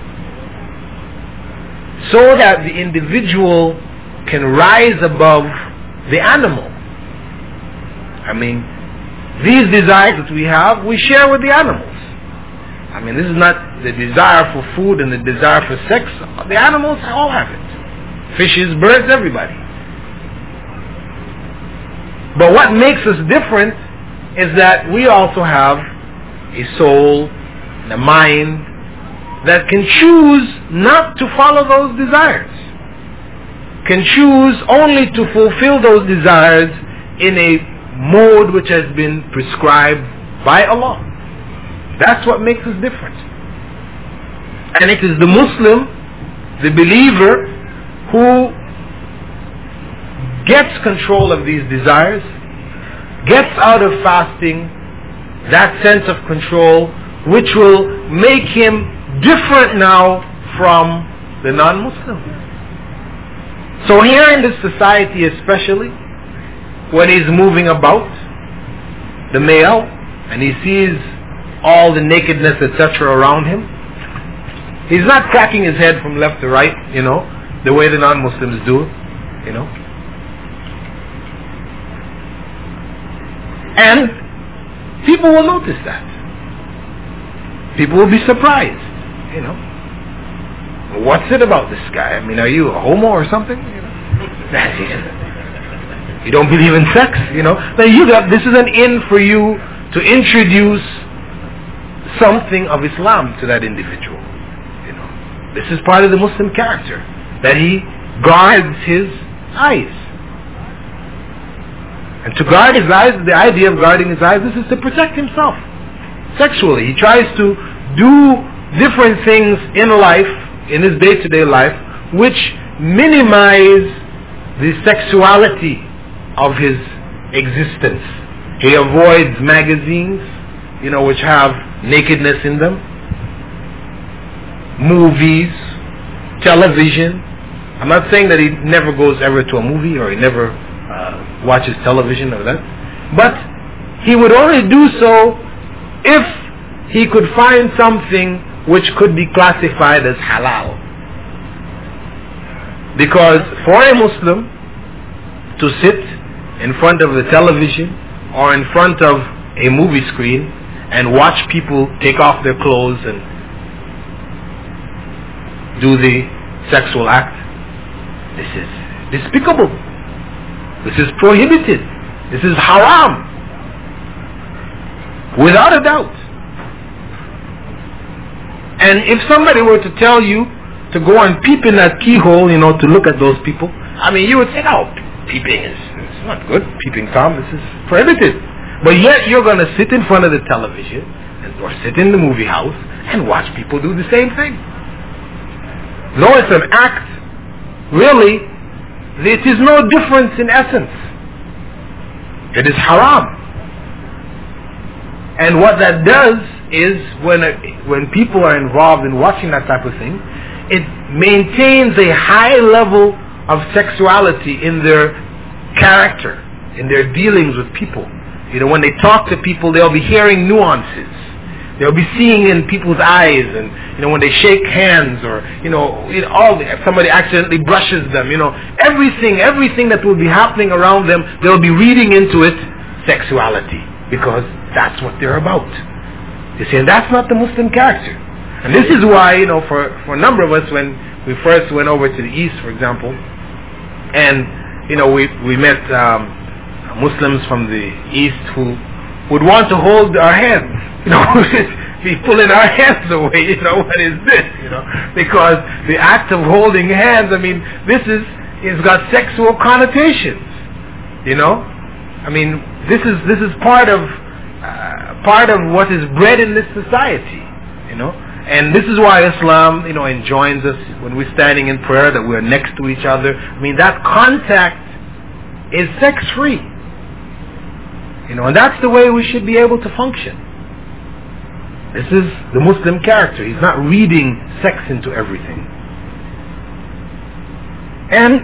so that the individual can rise above the animal. These desires that we have, we share with the animals. This is not the desire for food and the desire for sex. The animals all have it. Fishes, birds, everybody. But what makes us different is that we also have a soul, and a mind that can choose not to follow those desires, can choose only to fulfill those desires in a mode which has been prescribed by Allah. That's what makes us different. And it is the Muslim, the believer, who gets control of these desires, gets out of fasting that sense of control which will make him different now from the non-Muslim. So here in this society especially, when he's moving about, the male, and he sees all the nakedness etc. around him, he's not cracking his head from left to right, the way the non-Muslims do, And people will notice that. People will be surprised, What's it about this guy? I mean, are you a homo or something? You don't believe in sex, Now this is an in for you to introduce something of Islam to that individual. This is part of the Muslim character, that he guards his eyes. And to guard his eyes, the idea of guarding his eyes, this is to protect himself sexually. He tries to do different things in life, in his day-to-day life, which minimize the sexuality of his existence. He avoids magazines, which have nakedness in them, movies, television. I'm not saying that he never goes ever to a movie or he never watches television or that, but he would only do so if he could find something which could be classified as halal. Because for a Muslim to sit in front of the television or in front of a movie screen and watch people take off their clothes and do the sexual act, this is despicable. This is prohibited. This is haram. Without a doubt. And if somebody were to tell you to go and peep in that keyhole, to look at those people, you would say, no, peeping is not good. Peeping Tom, this is prohibited. But yet you're going to sit in front of the television or sit in the movie house and watch people do the same thing. No, it's an act. Really, it is no difference in essence. It is haram. And what that does is when people are involved in watching that type of thing, it maintains a high level of sexuality in their character, in their dealings with people. When they talk to people, they'll be hearing nuances. They'll be seeing in people's eyes, and when they shake hands, or somebody accidentally brushes them, everything that will be happening around them, they'll be reading into it sexuality, because that's what they're about. You see, and that's not the Muslim character. And this is why, for a number of us, when we first went over to the East, for example, and we met Muslims from the East who would want to hold our hands. Be pulling our hands away, what is this? Because the act of holding hands, it's got sexual connotations. This is part of what is bred in this society. And this is why Islam, enjoins us when we're standing in prayer that we're next to each other. That contact is sex-free. And that's the way we should be able to function. This is the Muslim character. He's not reading sex into everything. And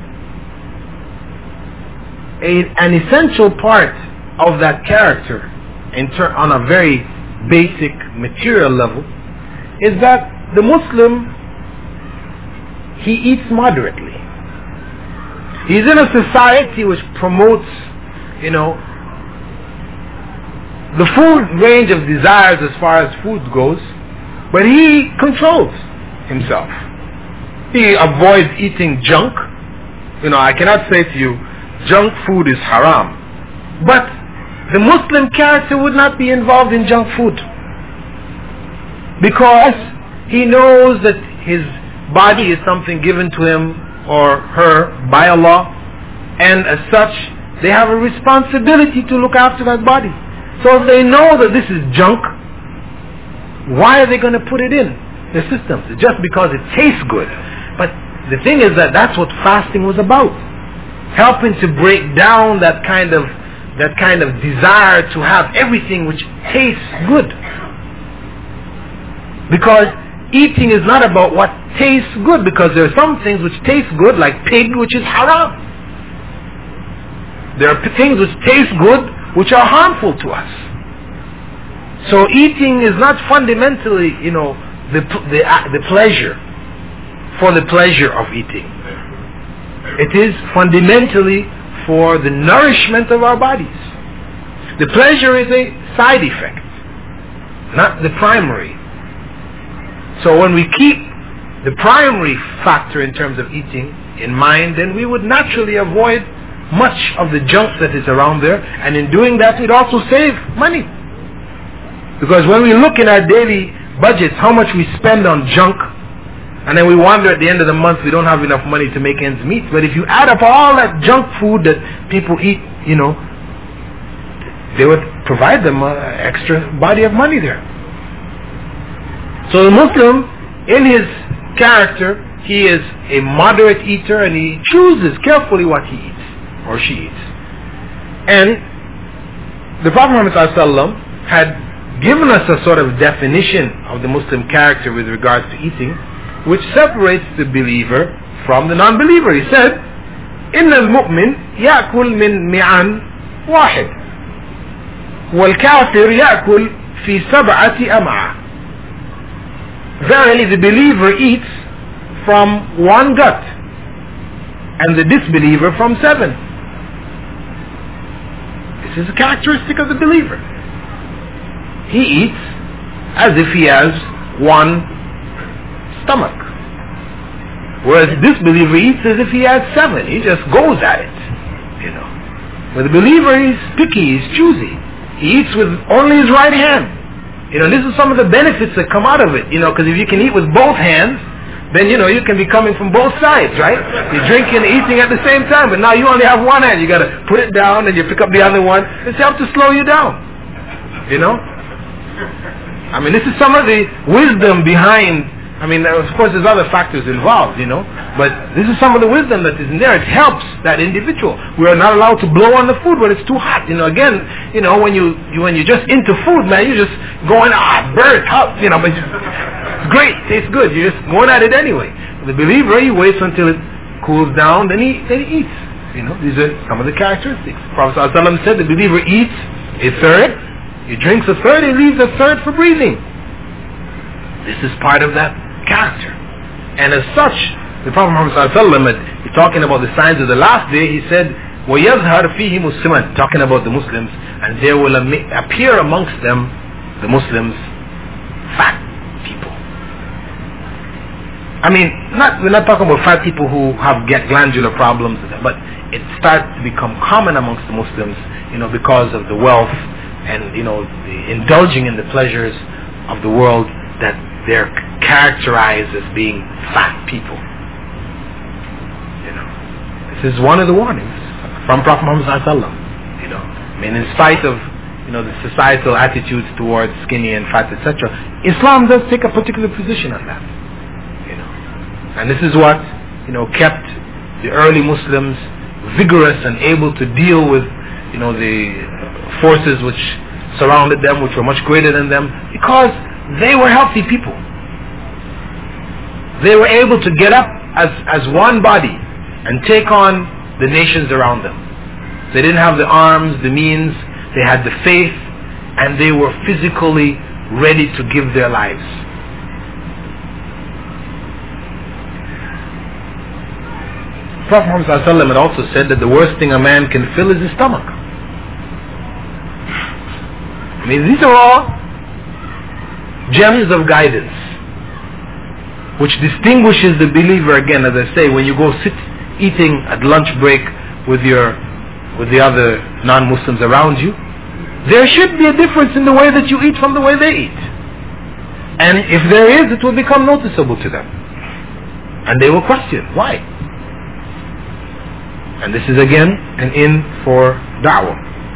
an essential part of that character, on a very basic material level, is that the Muslim, he eats moderately. He's in a society which promotes, the full range of desires as far as food goes, but he controls himself. He avoids eating junk. I cannot say to you, junk food is haram. But the Muslim character would not be involved in junk food. because he knows that his body is something given to him or her by Allah, and as such they have a responsibility to look after that body. So if they know that this is junk, why are they going to put it in the systems? Just because it tastes good. But the thing is that that's what fasting was about, helping to break down that kind of desire to have everything which tastes good. Because eating is not about what tastes good, because there are some things which taste good, like pig, which is haram. There are things which taste good which are harmful to us. So eating is not fundamentally, the pleasure, for the pleasure of eating. It is fundamentally for the nourishment of our bodies. The pleasure is a side effect, not the primary. So when we keep the primary factor in terms of eating in mind, then we would naturally avoid much of the junk that is around there, and in doing that we'd also save money. Because when we look in our daily budgets how much we spend on junk, and then we wonder at the end of the month we don't have enough money to make ends meet. But if you add up all that junk food that people eat, they would provide them an extra body of money there. So the Muslim, in his character, he is a moderate eater, and he chooses carefully what he eats or she eats. And the Prophet Muhammad ﷺ had given us a sort of definition of the Muslim character with regards to eating, which separates the believer from the non-believer. He said, إِنَّ الْمُؤْمِنْ يَأْكُلْ مِنْ مِعَنْ وَاحِدٍ وَالْكَافِرْ يَأْكُلْ فِي سَبْعَةِ أَمْعَةٍ. Verily the believer eats from one gut, and the disbeliever from 7. This is a characteristic of the believer. He eats as if he has one stomach, whereas the disbeliever eats as if he has 7. He just goes at it, But the believer is picky, he's choosy. He eats with only his right hand. This is some of the benefits that come out of it, because if you can eat with both hands, then you can be coming from both sides, right? You're drinking and eating at the same time, but now you only have one hand. You got to put it down and you pick up the other one. It's helped to slow you down, this is some of the wisdom behind. Of course there's other factors involved, but this is some of the wisdom that is in there. It helps that individual. We are not allowed to blow on the food when it's too hot. Again, when you're just into food, man, you're just going, burnt, hot, but it's great, tastes good. You're just going at it anyway. The believer, he waits until it cools down, then he eats. These are some of the characteristics. Prophet ﷺ said the believer eats a third, he drinks a third, he leaves a third for breathing. This is part of that character. And as such, the Prophet Muhammad ﷺ, talking about the signs of the last day, he said, وَيَظْهَرْ فِيهِمُ السِّمَنِ, talking about the Muslims, and there will appear amongst them, the Muslims, fat people. We're not talking about fat people who have glandular problems, but it starts to become common amongst the Muslims, because of the wealth and, the indulging in the pleasures of the world, that they're characterized as being fat people. This is one of the warnings from Prophet Muhammad ﷺ. In spite of the societal attitudes towards skinny and fat, etc., Islam does take a particular position on that. And this is what kept the early Muslims vigorous and able to deal with the forces which surrounded them, which were much greater than them, because they were healthy people. They were able to get up as one body and take on the nations around them. They didn't have the arms, the means, they had the faith, and they were physically ready to give their lives. Prophet Muhammad ﷺ had also said that the worst thing a man can fill is his stomach. These are all gems of guidance, which distinguishes the believer, again, as I say, when you go sit eating at lunch break with the other non-Muslims around you, there should be a difference in the way that you eat from the way they eat. And if there is, it will become noticeable to them. And they will question, why? And this is again an in for da'wah.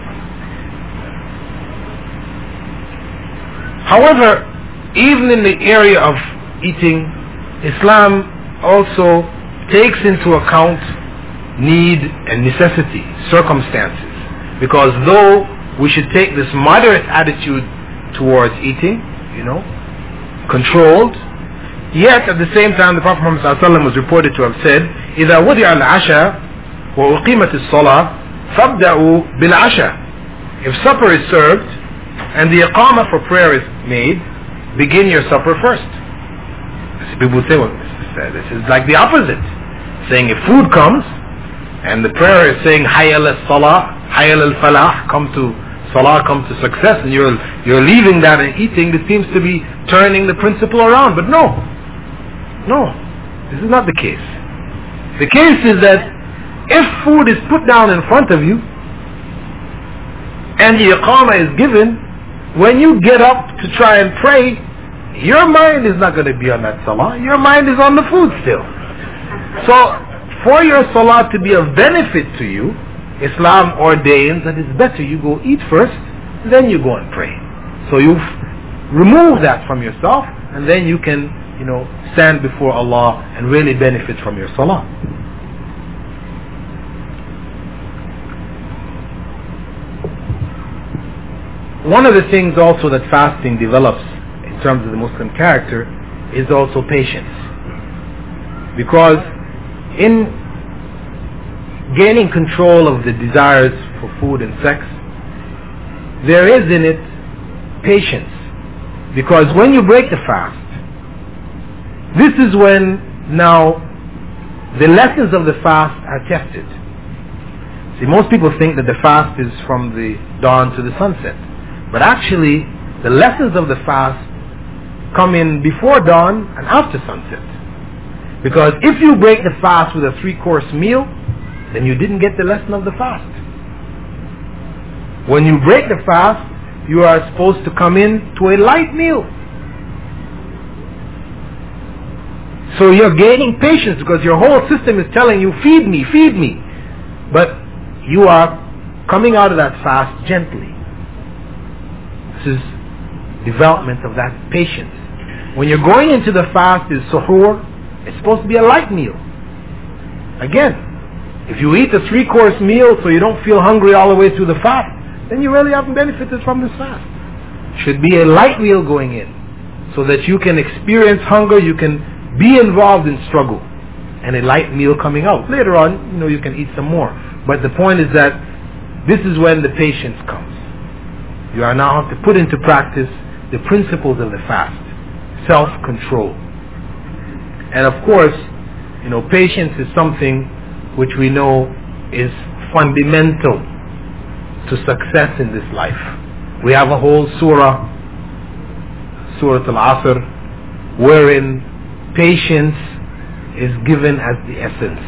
However, even in the area of eating, Islam also takes into account need and necessity, circumstances. Because though we should take this moderate attitude towards eating, controlled, yet at the same time the Prophet Muhammad ﷺ was reported to have said, إِذَا وُضِعَ الْعَشَاء وَأُقِيمَتِ الصَّلَاةِ فَابْدَأُوا بِالْعَشَاءِ. If supper is served and the iqamah for prayer is made, begin your supper first. People say, well, this is like the opposite. Saying if food comes and the prayer is saying Hayya al-Salah, Hayya al-Falah, come to Salah, come to success, and you're leaving that and eating, it seems to be turning the principle around. But no, this is not the case. The case is that if food is put down in front of you and the iqamah is given, when you get up to try and pray, your mind is not going to be on that salah. Your mind is on the food still. So, for your salah to be of benefit to you, Islam ordains that it's better you go eat first, then you go and pray. So you remove that from yourself, and then you can, stand before Allah and really benefit from your salah. One of the things also that fasting develops in terms of the Muslim character is also patience. Because in gaining control of the desires for food and sex, there is in it patience. Because when you break the fast, this is when now the lessons of the fast are tested. See, most people think that the fast is from the dawn to the sunset. But actually, the lessons of the fast come in before dawn and after sunset. Because if you break the fast with a 3-course meal, then you didn't get the lesson of the fast. When you break the fast, you are supposed to come in to a light meal. So you're gaining patience because your whole system is telling you, feed me, feed me. But you are coming out of that fast gently. This is development of that patience. When you're going into the fast is suhoor, it's supposed to be a light meal. Again, if you eat a 3-course meal so you don't feel hungry all the way through the fast, then you really haven't benefited from this fast. It should be a light meal going in so that you can experience hunger, you can be involved in struggle, and a light meal coming out. Later on, you can eat some more. But the point is that this is when the patience comes. You are now have to put into practice the principles of the fast. Self-control. And of course, patience is something which we know is fundamental to success in this life. We have a whole surah, Surah Al-Asr, wherein patience is given as the essence.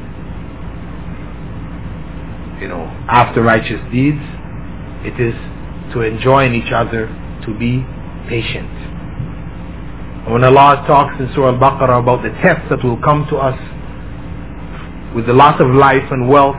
After righteous deeds, it is to enjoin each other to be patient. When Allah talks in Surah Al-Baqarah about the tests that will come to us with the loss of life and wealth,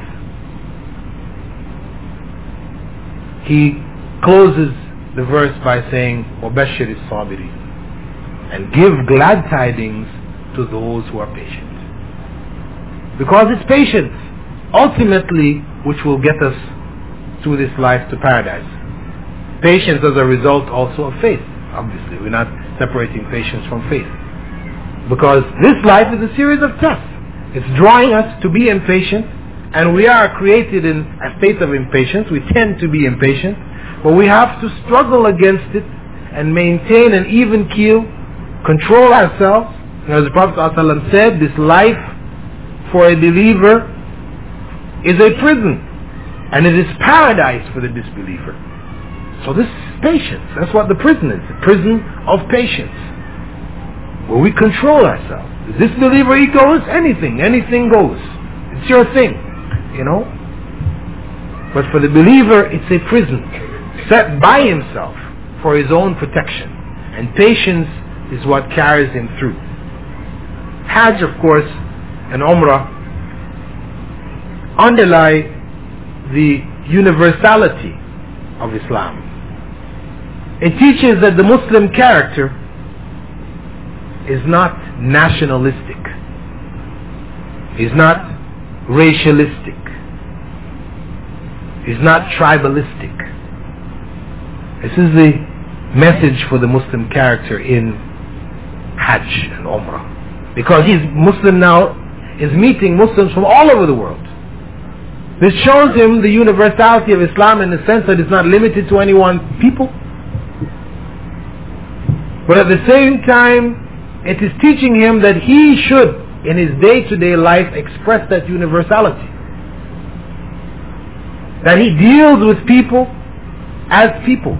He closes the verse by saying, وَبَشِّرِ الصَّابِرِينَ, and give glad tidings to those who are patient. Because it's patience, ultimately, which will get us through this life to paradise. Patience as a result also of faith. Obviously, we're not separating patience from faith. Because this life is a series of tests. It's drawing us to be impatient, and we are created in a state of impatience. We tend to be impatient, but we have to struggle against it and maintain an even keel, control ourselves. As the Prophet ﷺ said, this life for a believer is a prison, and it is paradise for the disbeliever. So this is patience. That's what the prison is, the prison of patience, where we control ourselves. If this believer, he goes, anything goes. It's your thing, But for the believer, it's a prison set by himself for his own protection. And patience is what carries him through. Hajj, of course, and Umrah underlie the universality of Islam. It teaches that the Muslim character is not nationalistic, is not racialistic, is not tribalistic. This is the message for the Muslim character in Hajj and Umrah. Because he's Muslim now, is meeting Muslims from all over the world. This shows him the universality of Islam in the sense that it's not limited to any one people. But at the same time, it is teaching him that he should, in his day-to-day life, express that universality. That he deals with people as people.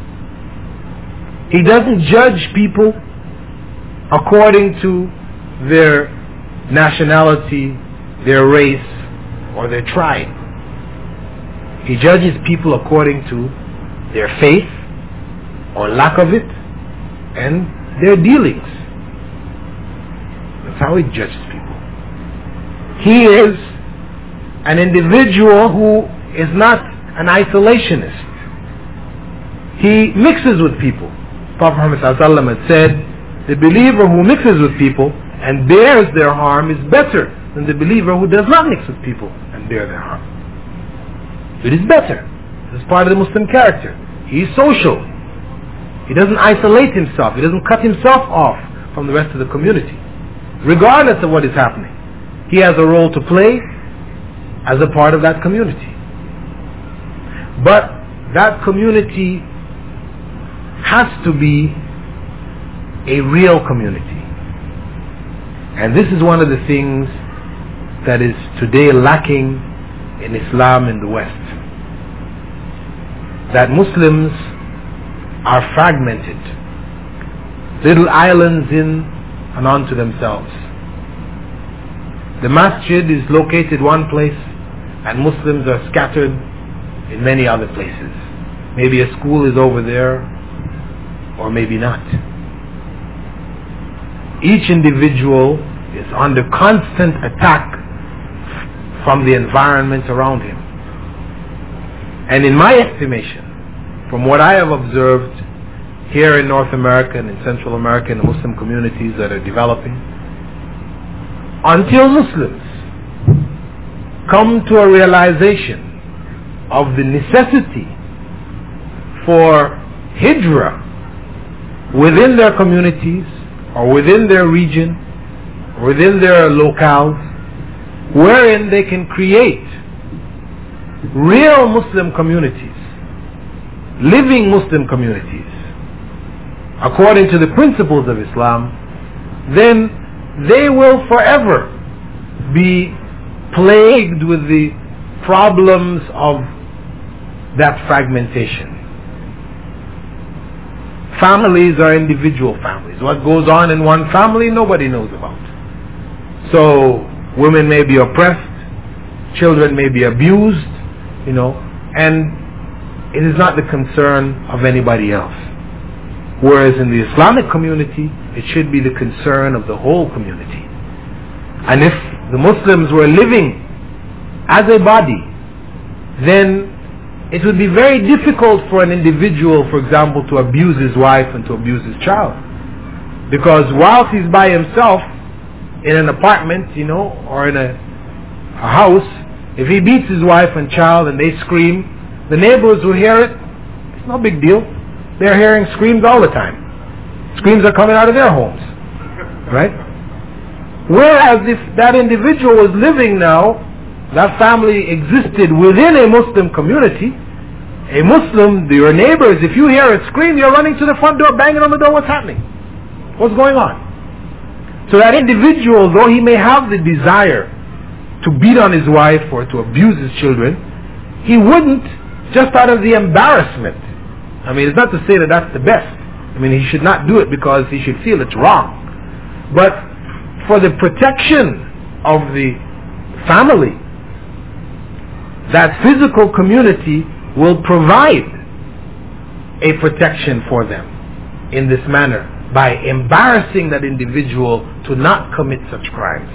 He doesn't judge people according to their nationality, their race, or their tribe. He judges people according to their faith or lack of it and their dealings. That's how he judges people. He is an individual who is not an isolationist. He mixes with people. Prophet Muhammad ﷺ had said, the believer who mixes with people and bears their harm is better than the believer who does not mix with people and bear their harm. It is better. This is part of the Muslim character. He is social. He doesn't isolate himself. He doesn't cut himself off from the rest of the community, regardless of what is happening. He has a role to play as a part of that community. But that community has to be a real community. And this is one of the things that is today lacking in Islam in the West. That Muslims are fragmented, little islands in and unto themselves. The masjid is located one place and Muslims are scattered in many other places. Maybe a school is over there, or maybe not. Each individual is under constant attack from the environment around him. And in my estimation, from what I have observed here in North America and in Central America and the Muslim communities that are developing, until Muslims come to a realization of the necessity for hijrah within their communities or within their region, within their locales, wherein they can create real Muslim communities, living Muslim communities, according to the principles of Islam, then they will forever be plagued with the problems of that fragmentation. Families are individual families. What goes on in one family, nobody knows about. So, women may be oppressed, children may be abused, and it is not the concern of anybody else. Whereas in the Islamic community, it should be the concern of the whole community. And if the Muslims were living as a body, then it would be very difficult for an individual, for example, to abuse his wife and to abuse his child. Because whilst he's by himself in an apartment, or in a house, if he beats his wife and child and they scream, the neighbors will hear it. It's no big deal. They're hearing screams all the time. Screams are coming out of their homes. Right? Whereas if that individual was living now, that family existed within a Muslim community, a Muslim, your neighbors, if you hear a scream, you're running to the front door, banging on the door, what's happening? What's going on? So that individual, though he may have the desire to beat on his wife or to abuse his children, he wouldn't just out of the embarrassment. I mean, it's not to say that that's the best. I mean, he should not do it because he should feel it's wrong. But for the protection of the family, that physical community will provide a protection for them. in this manner by embarrassing that individual to not commit such crimes.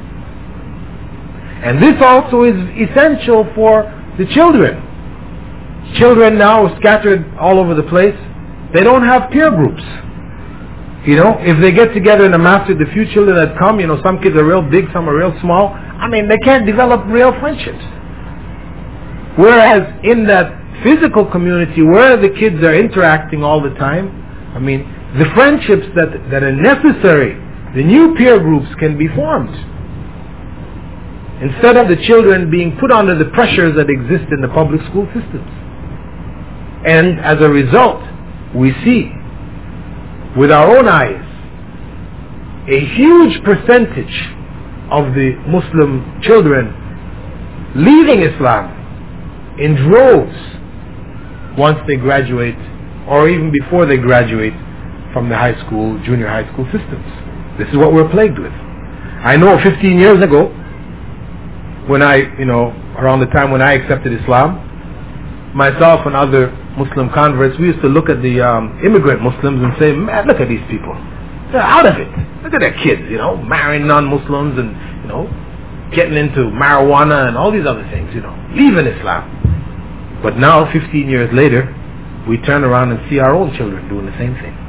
And this also is essential for the children. Children now scattered all over the place. They don't have peer groups. If they get together in a masjid, the few children that come, some kids are real big, some are real small. They can't develop real friendships. Whereas in that physical community where the kids are interacting all the time, the friendships that are necessary, the new peer groups can be formed. Instead of the children being put under the pressures that exist in the public school systems. And as a result, we see with our own eyes a huge percentage of the Muslim children leaving Islam in droves once they graduate, or even before they graduate from the high school, junior high school systems. This is what we're plagued with. I know 15 years ago, when around the time when I accepted Islam, myself and other Muslim converts, we used to look at the immigrant Muslims and say, man, look at these people. They're out of it. Look at their kids, marrying non-Muslims and, getting into marijuana and all these other things, leaving Islam. But now, 15 years later, we turn around and see our own children doing the same thing.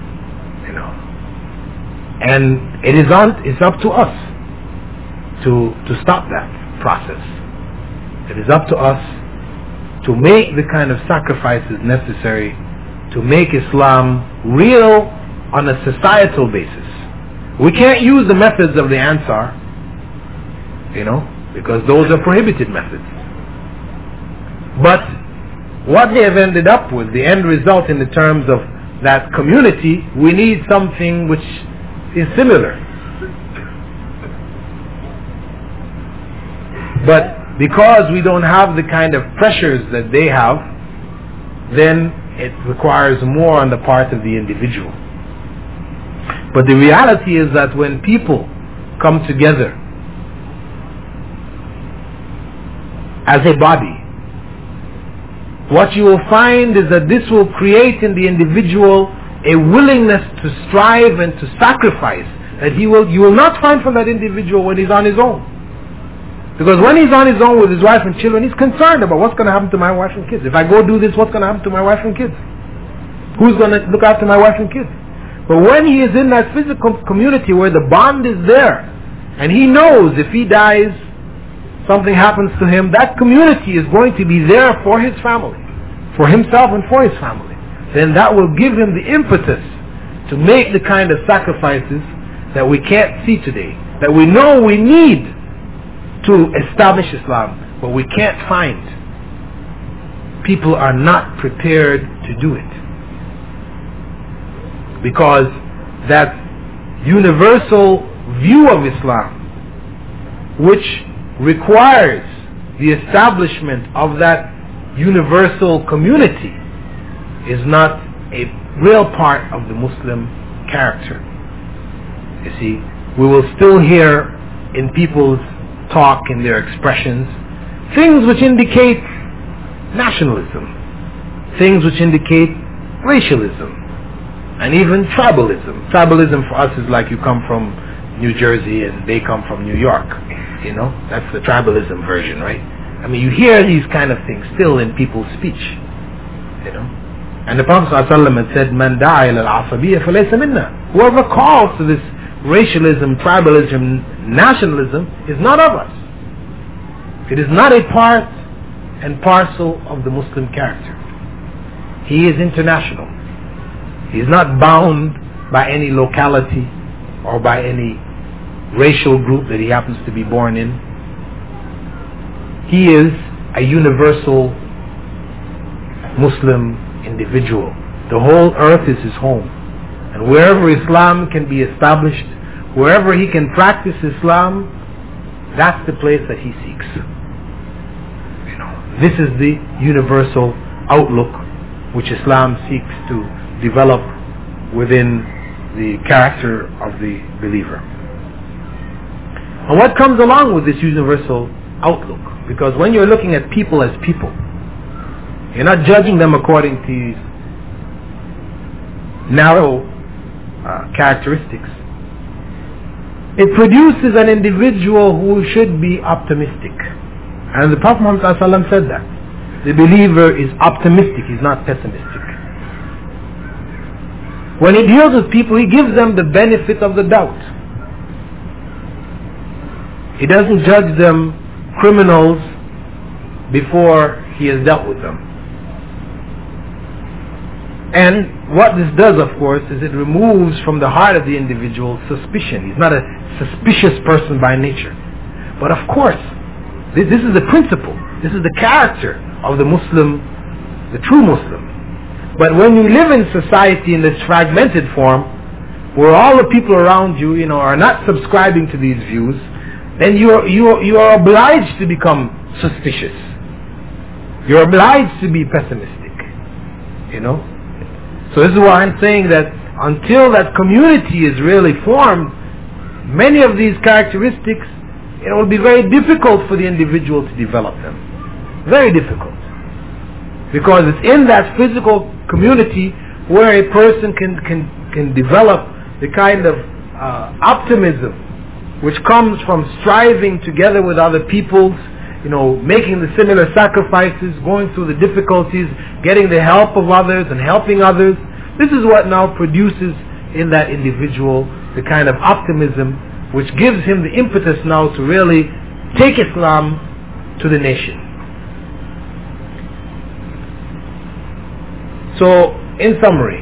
And it's up to us to stop that process. It is up to us to make the kind of sacrifices necessary to make Islam real on a societal basis. We can't use the methods of the Ansar, because those are prohibited methods. But what they have ended up with, the end result in the terms of that community, we need something which is similar. But because we don't have the kind of pressures that they have, then it requires more on the part of the individual. But the reality is that when people come together as a body, what you will find is that this will create in the individual a willingness to strive and to sacrifice that you will not find from that individual when he's on his own. Because when he's on his own with his wife and children, he's concerned about what's going to happen to my wife and kids. If I go do this, what's going to happen to my wife and kids? Who's going to look after my wife and kids? But when he is in that physical community where the bond is there, and he knows if he dies, something happens to him, that community is going to be there for his family, for himself and for his family, then that will give him the impetus to make the kind of sacrifices that we can't see today, that we know we need to establish Islam, but we can't find. People are not prepared to do it. Because that universal view of Islam, which requires the establishment of that universal community, is not a real part of the Muslim character. You see, we will still hear in people's talk, in their expressions, things which indicate nationalism, things which indicate racialism, and even tribalism. Tribalism for us is like you come from New Jersey and they come from New York. That's the tribalism version, right? You hear these kind of things still in people's speech. And the Prophet ﷺ had said, "Man da'a ila al-asabiyya falaysa minna." Whoever calls to this racialism, tribalism, nationalism is not of us. It is not a part and parcel of the Muslim character. He is international. He is not bound by any locality or by any racial group that he happens to be born in. He is a universal Muslim individual. The whole earth is his home. And wherever Islam can be established, wherever he can practice Islam, that's the place that he seeks. This is the universal outlook which Islam seeks to develop within the character of the believer. And what comes along with this universal outlook? Because when you're looking at people as people, you're not judging them according to narrow characteristics, it produces an individual who should be optimistic. And the Prophet Muhammad ﷺ said that. The believer is optimistic, he's not pessimistic. When he deals with people, he gives them the benefit of the doubt. He doesn't judge them criminals before he has dealt with them. And what this does, of course, is it removes from the heart of the individual suspicion. He's not a suspicious person by nature. But of course, this is the principle. This is the character of the Muslim, the true Muslim. But when you live in society in this fragmented form, where all the people around you, are not subscribing to these views, then you are obliged to become suspicious. You're obliged to be pessimistic. So this is why I'm saying that until that community is really formed, many of these characteristics, it will be very difficult for the individual to develop them. Very difficult. Because it's in that physical community where a person can develop the kind of optimism which comes from striving together with other peoples, making the similar sacrifices, going through the difficulties, getting the help of others and helping others. This is what now produces in that individual the kind of optimism which gives him the impetus now to really take Islam to the nation. So, in summary,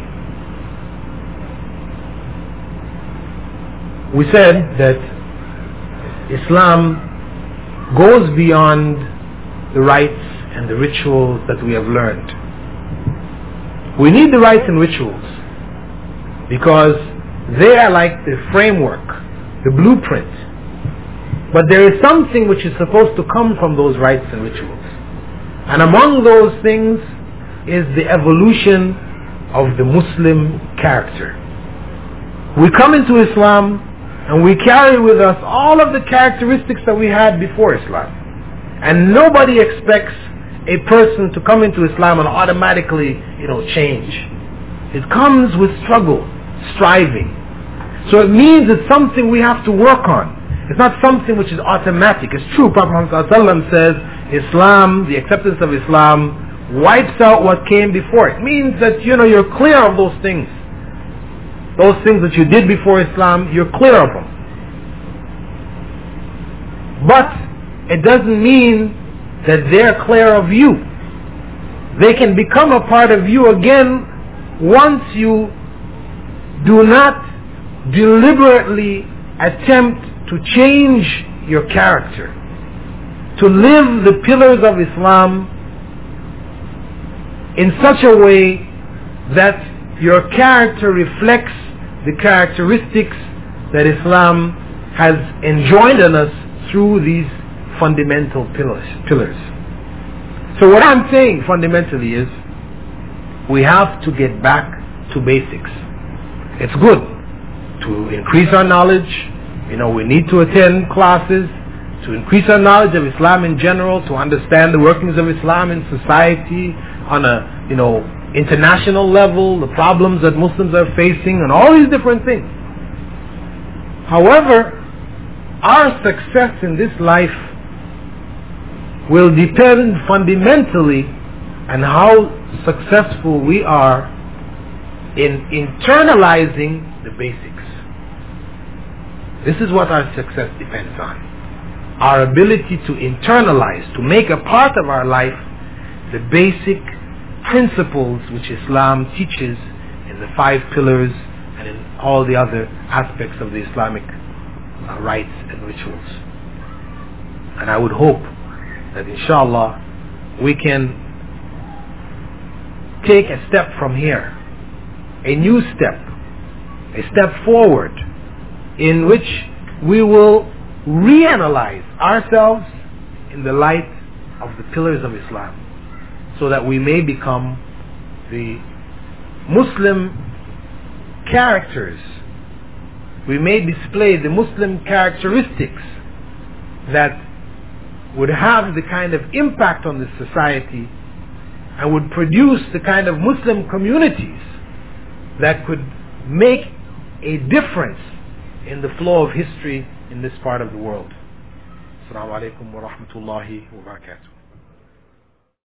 we said that Islam goes beyond the rites and the rituals that we have learned. We need the rites and rituals because they are like the framework, the blueprint. But there is something which is supposed to come from those rites and rituals. And among those things is the evolution of the Muslim character. We come into Islam and we carry with us all of the characteristics that we had before Islam. And nobody expects a person to come into Islam and automatically, change. It comes with struggle, striving. So it means it's something we have to work on. It's not something which is automatic. It's true, Prophet Muhammad ﷺ says, Islam, the acceptance of Islam, wipes out what came before. It means that, you're clear of those things. Those things that you did before Islam, you're clear of them. But it doesn't mean that they're clear of you. They can become a part of you again once you do not deliberately attempt to change your character, to live the pillars of Islam in such a way that your character reflects the characteristics that Islam has enjoined on us through these fundamental pillars. So what I'm saying fundamentally is we have to get back to basics. It's good to increase our knowledge. We need to attend classes to increase our knowledge of Islam in general, to understand the workings of Islam in society on a international level, the problems that Muslims are facing, and all these different things. However, our success in this life will depend fundamentally on how successful we are in internalizing the basics. This is what our success depends on. Our ability to internalize, to make a part of our life, the basic principles which Islam teaches in the 5 pillars and in all the other aspects of the Islamic rites and rituals. And I would hope that inshallah we can take a step from here, a new step, a step forward in which we will reanalyze ourselves in the light of the pillars of Islam, so that we may become the Muslim characters. We may display the Muslim characteristics that would have the kind of impact on the society and would produce the kind of Muslim communities that could make a difference in the flow of history in this part of the world. Assalamu alaikum wa rahmatullahi wa barakatuh.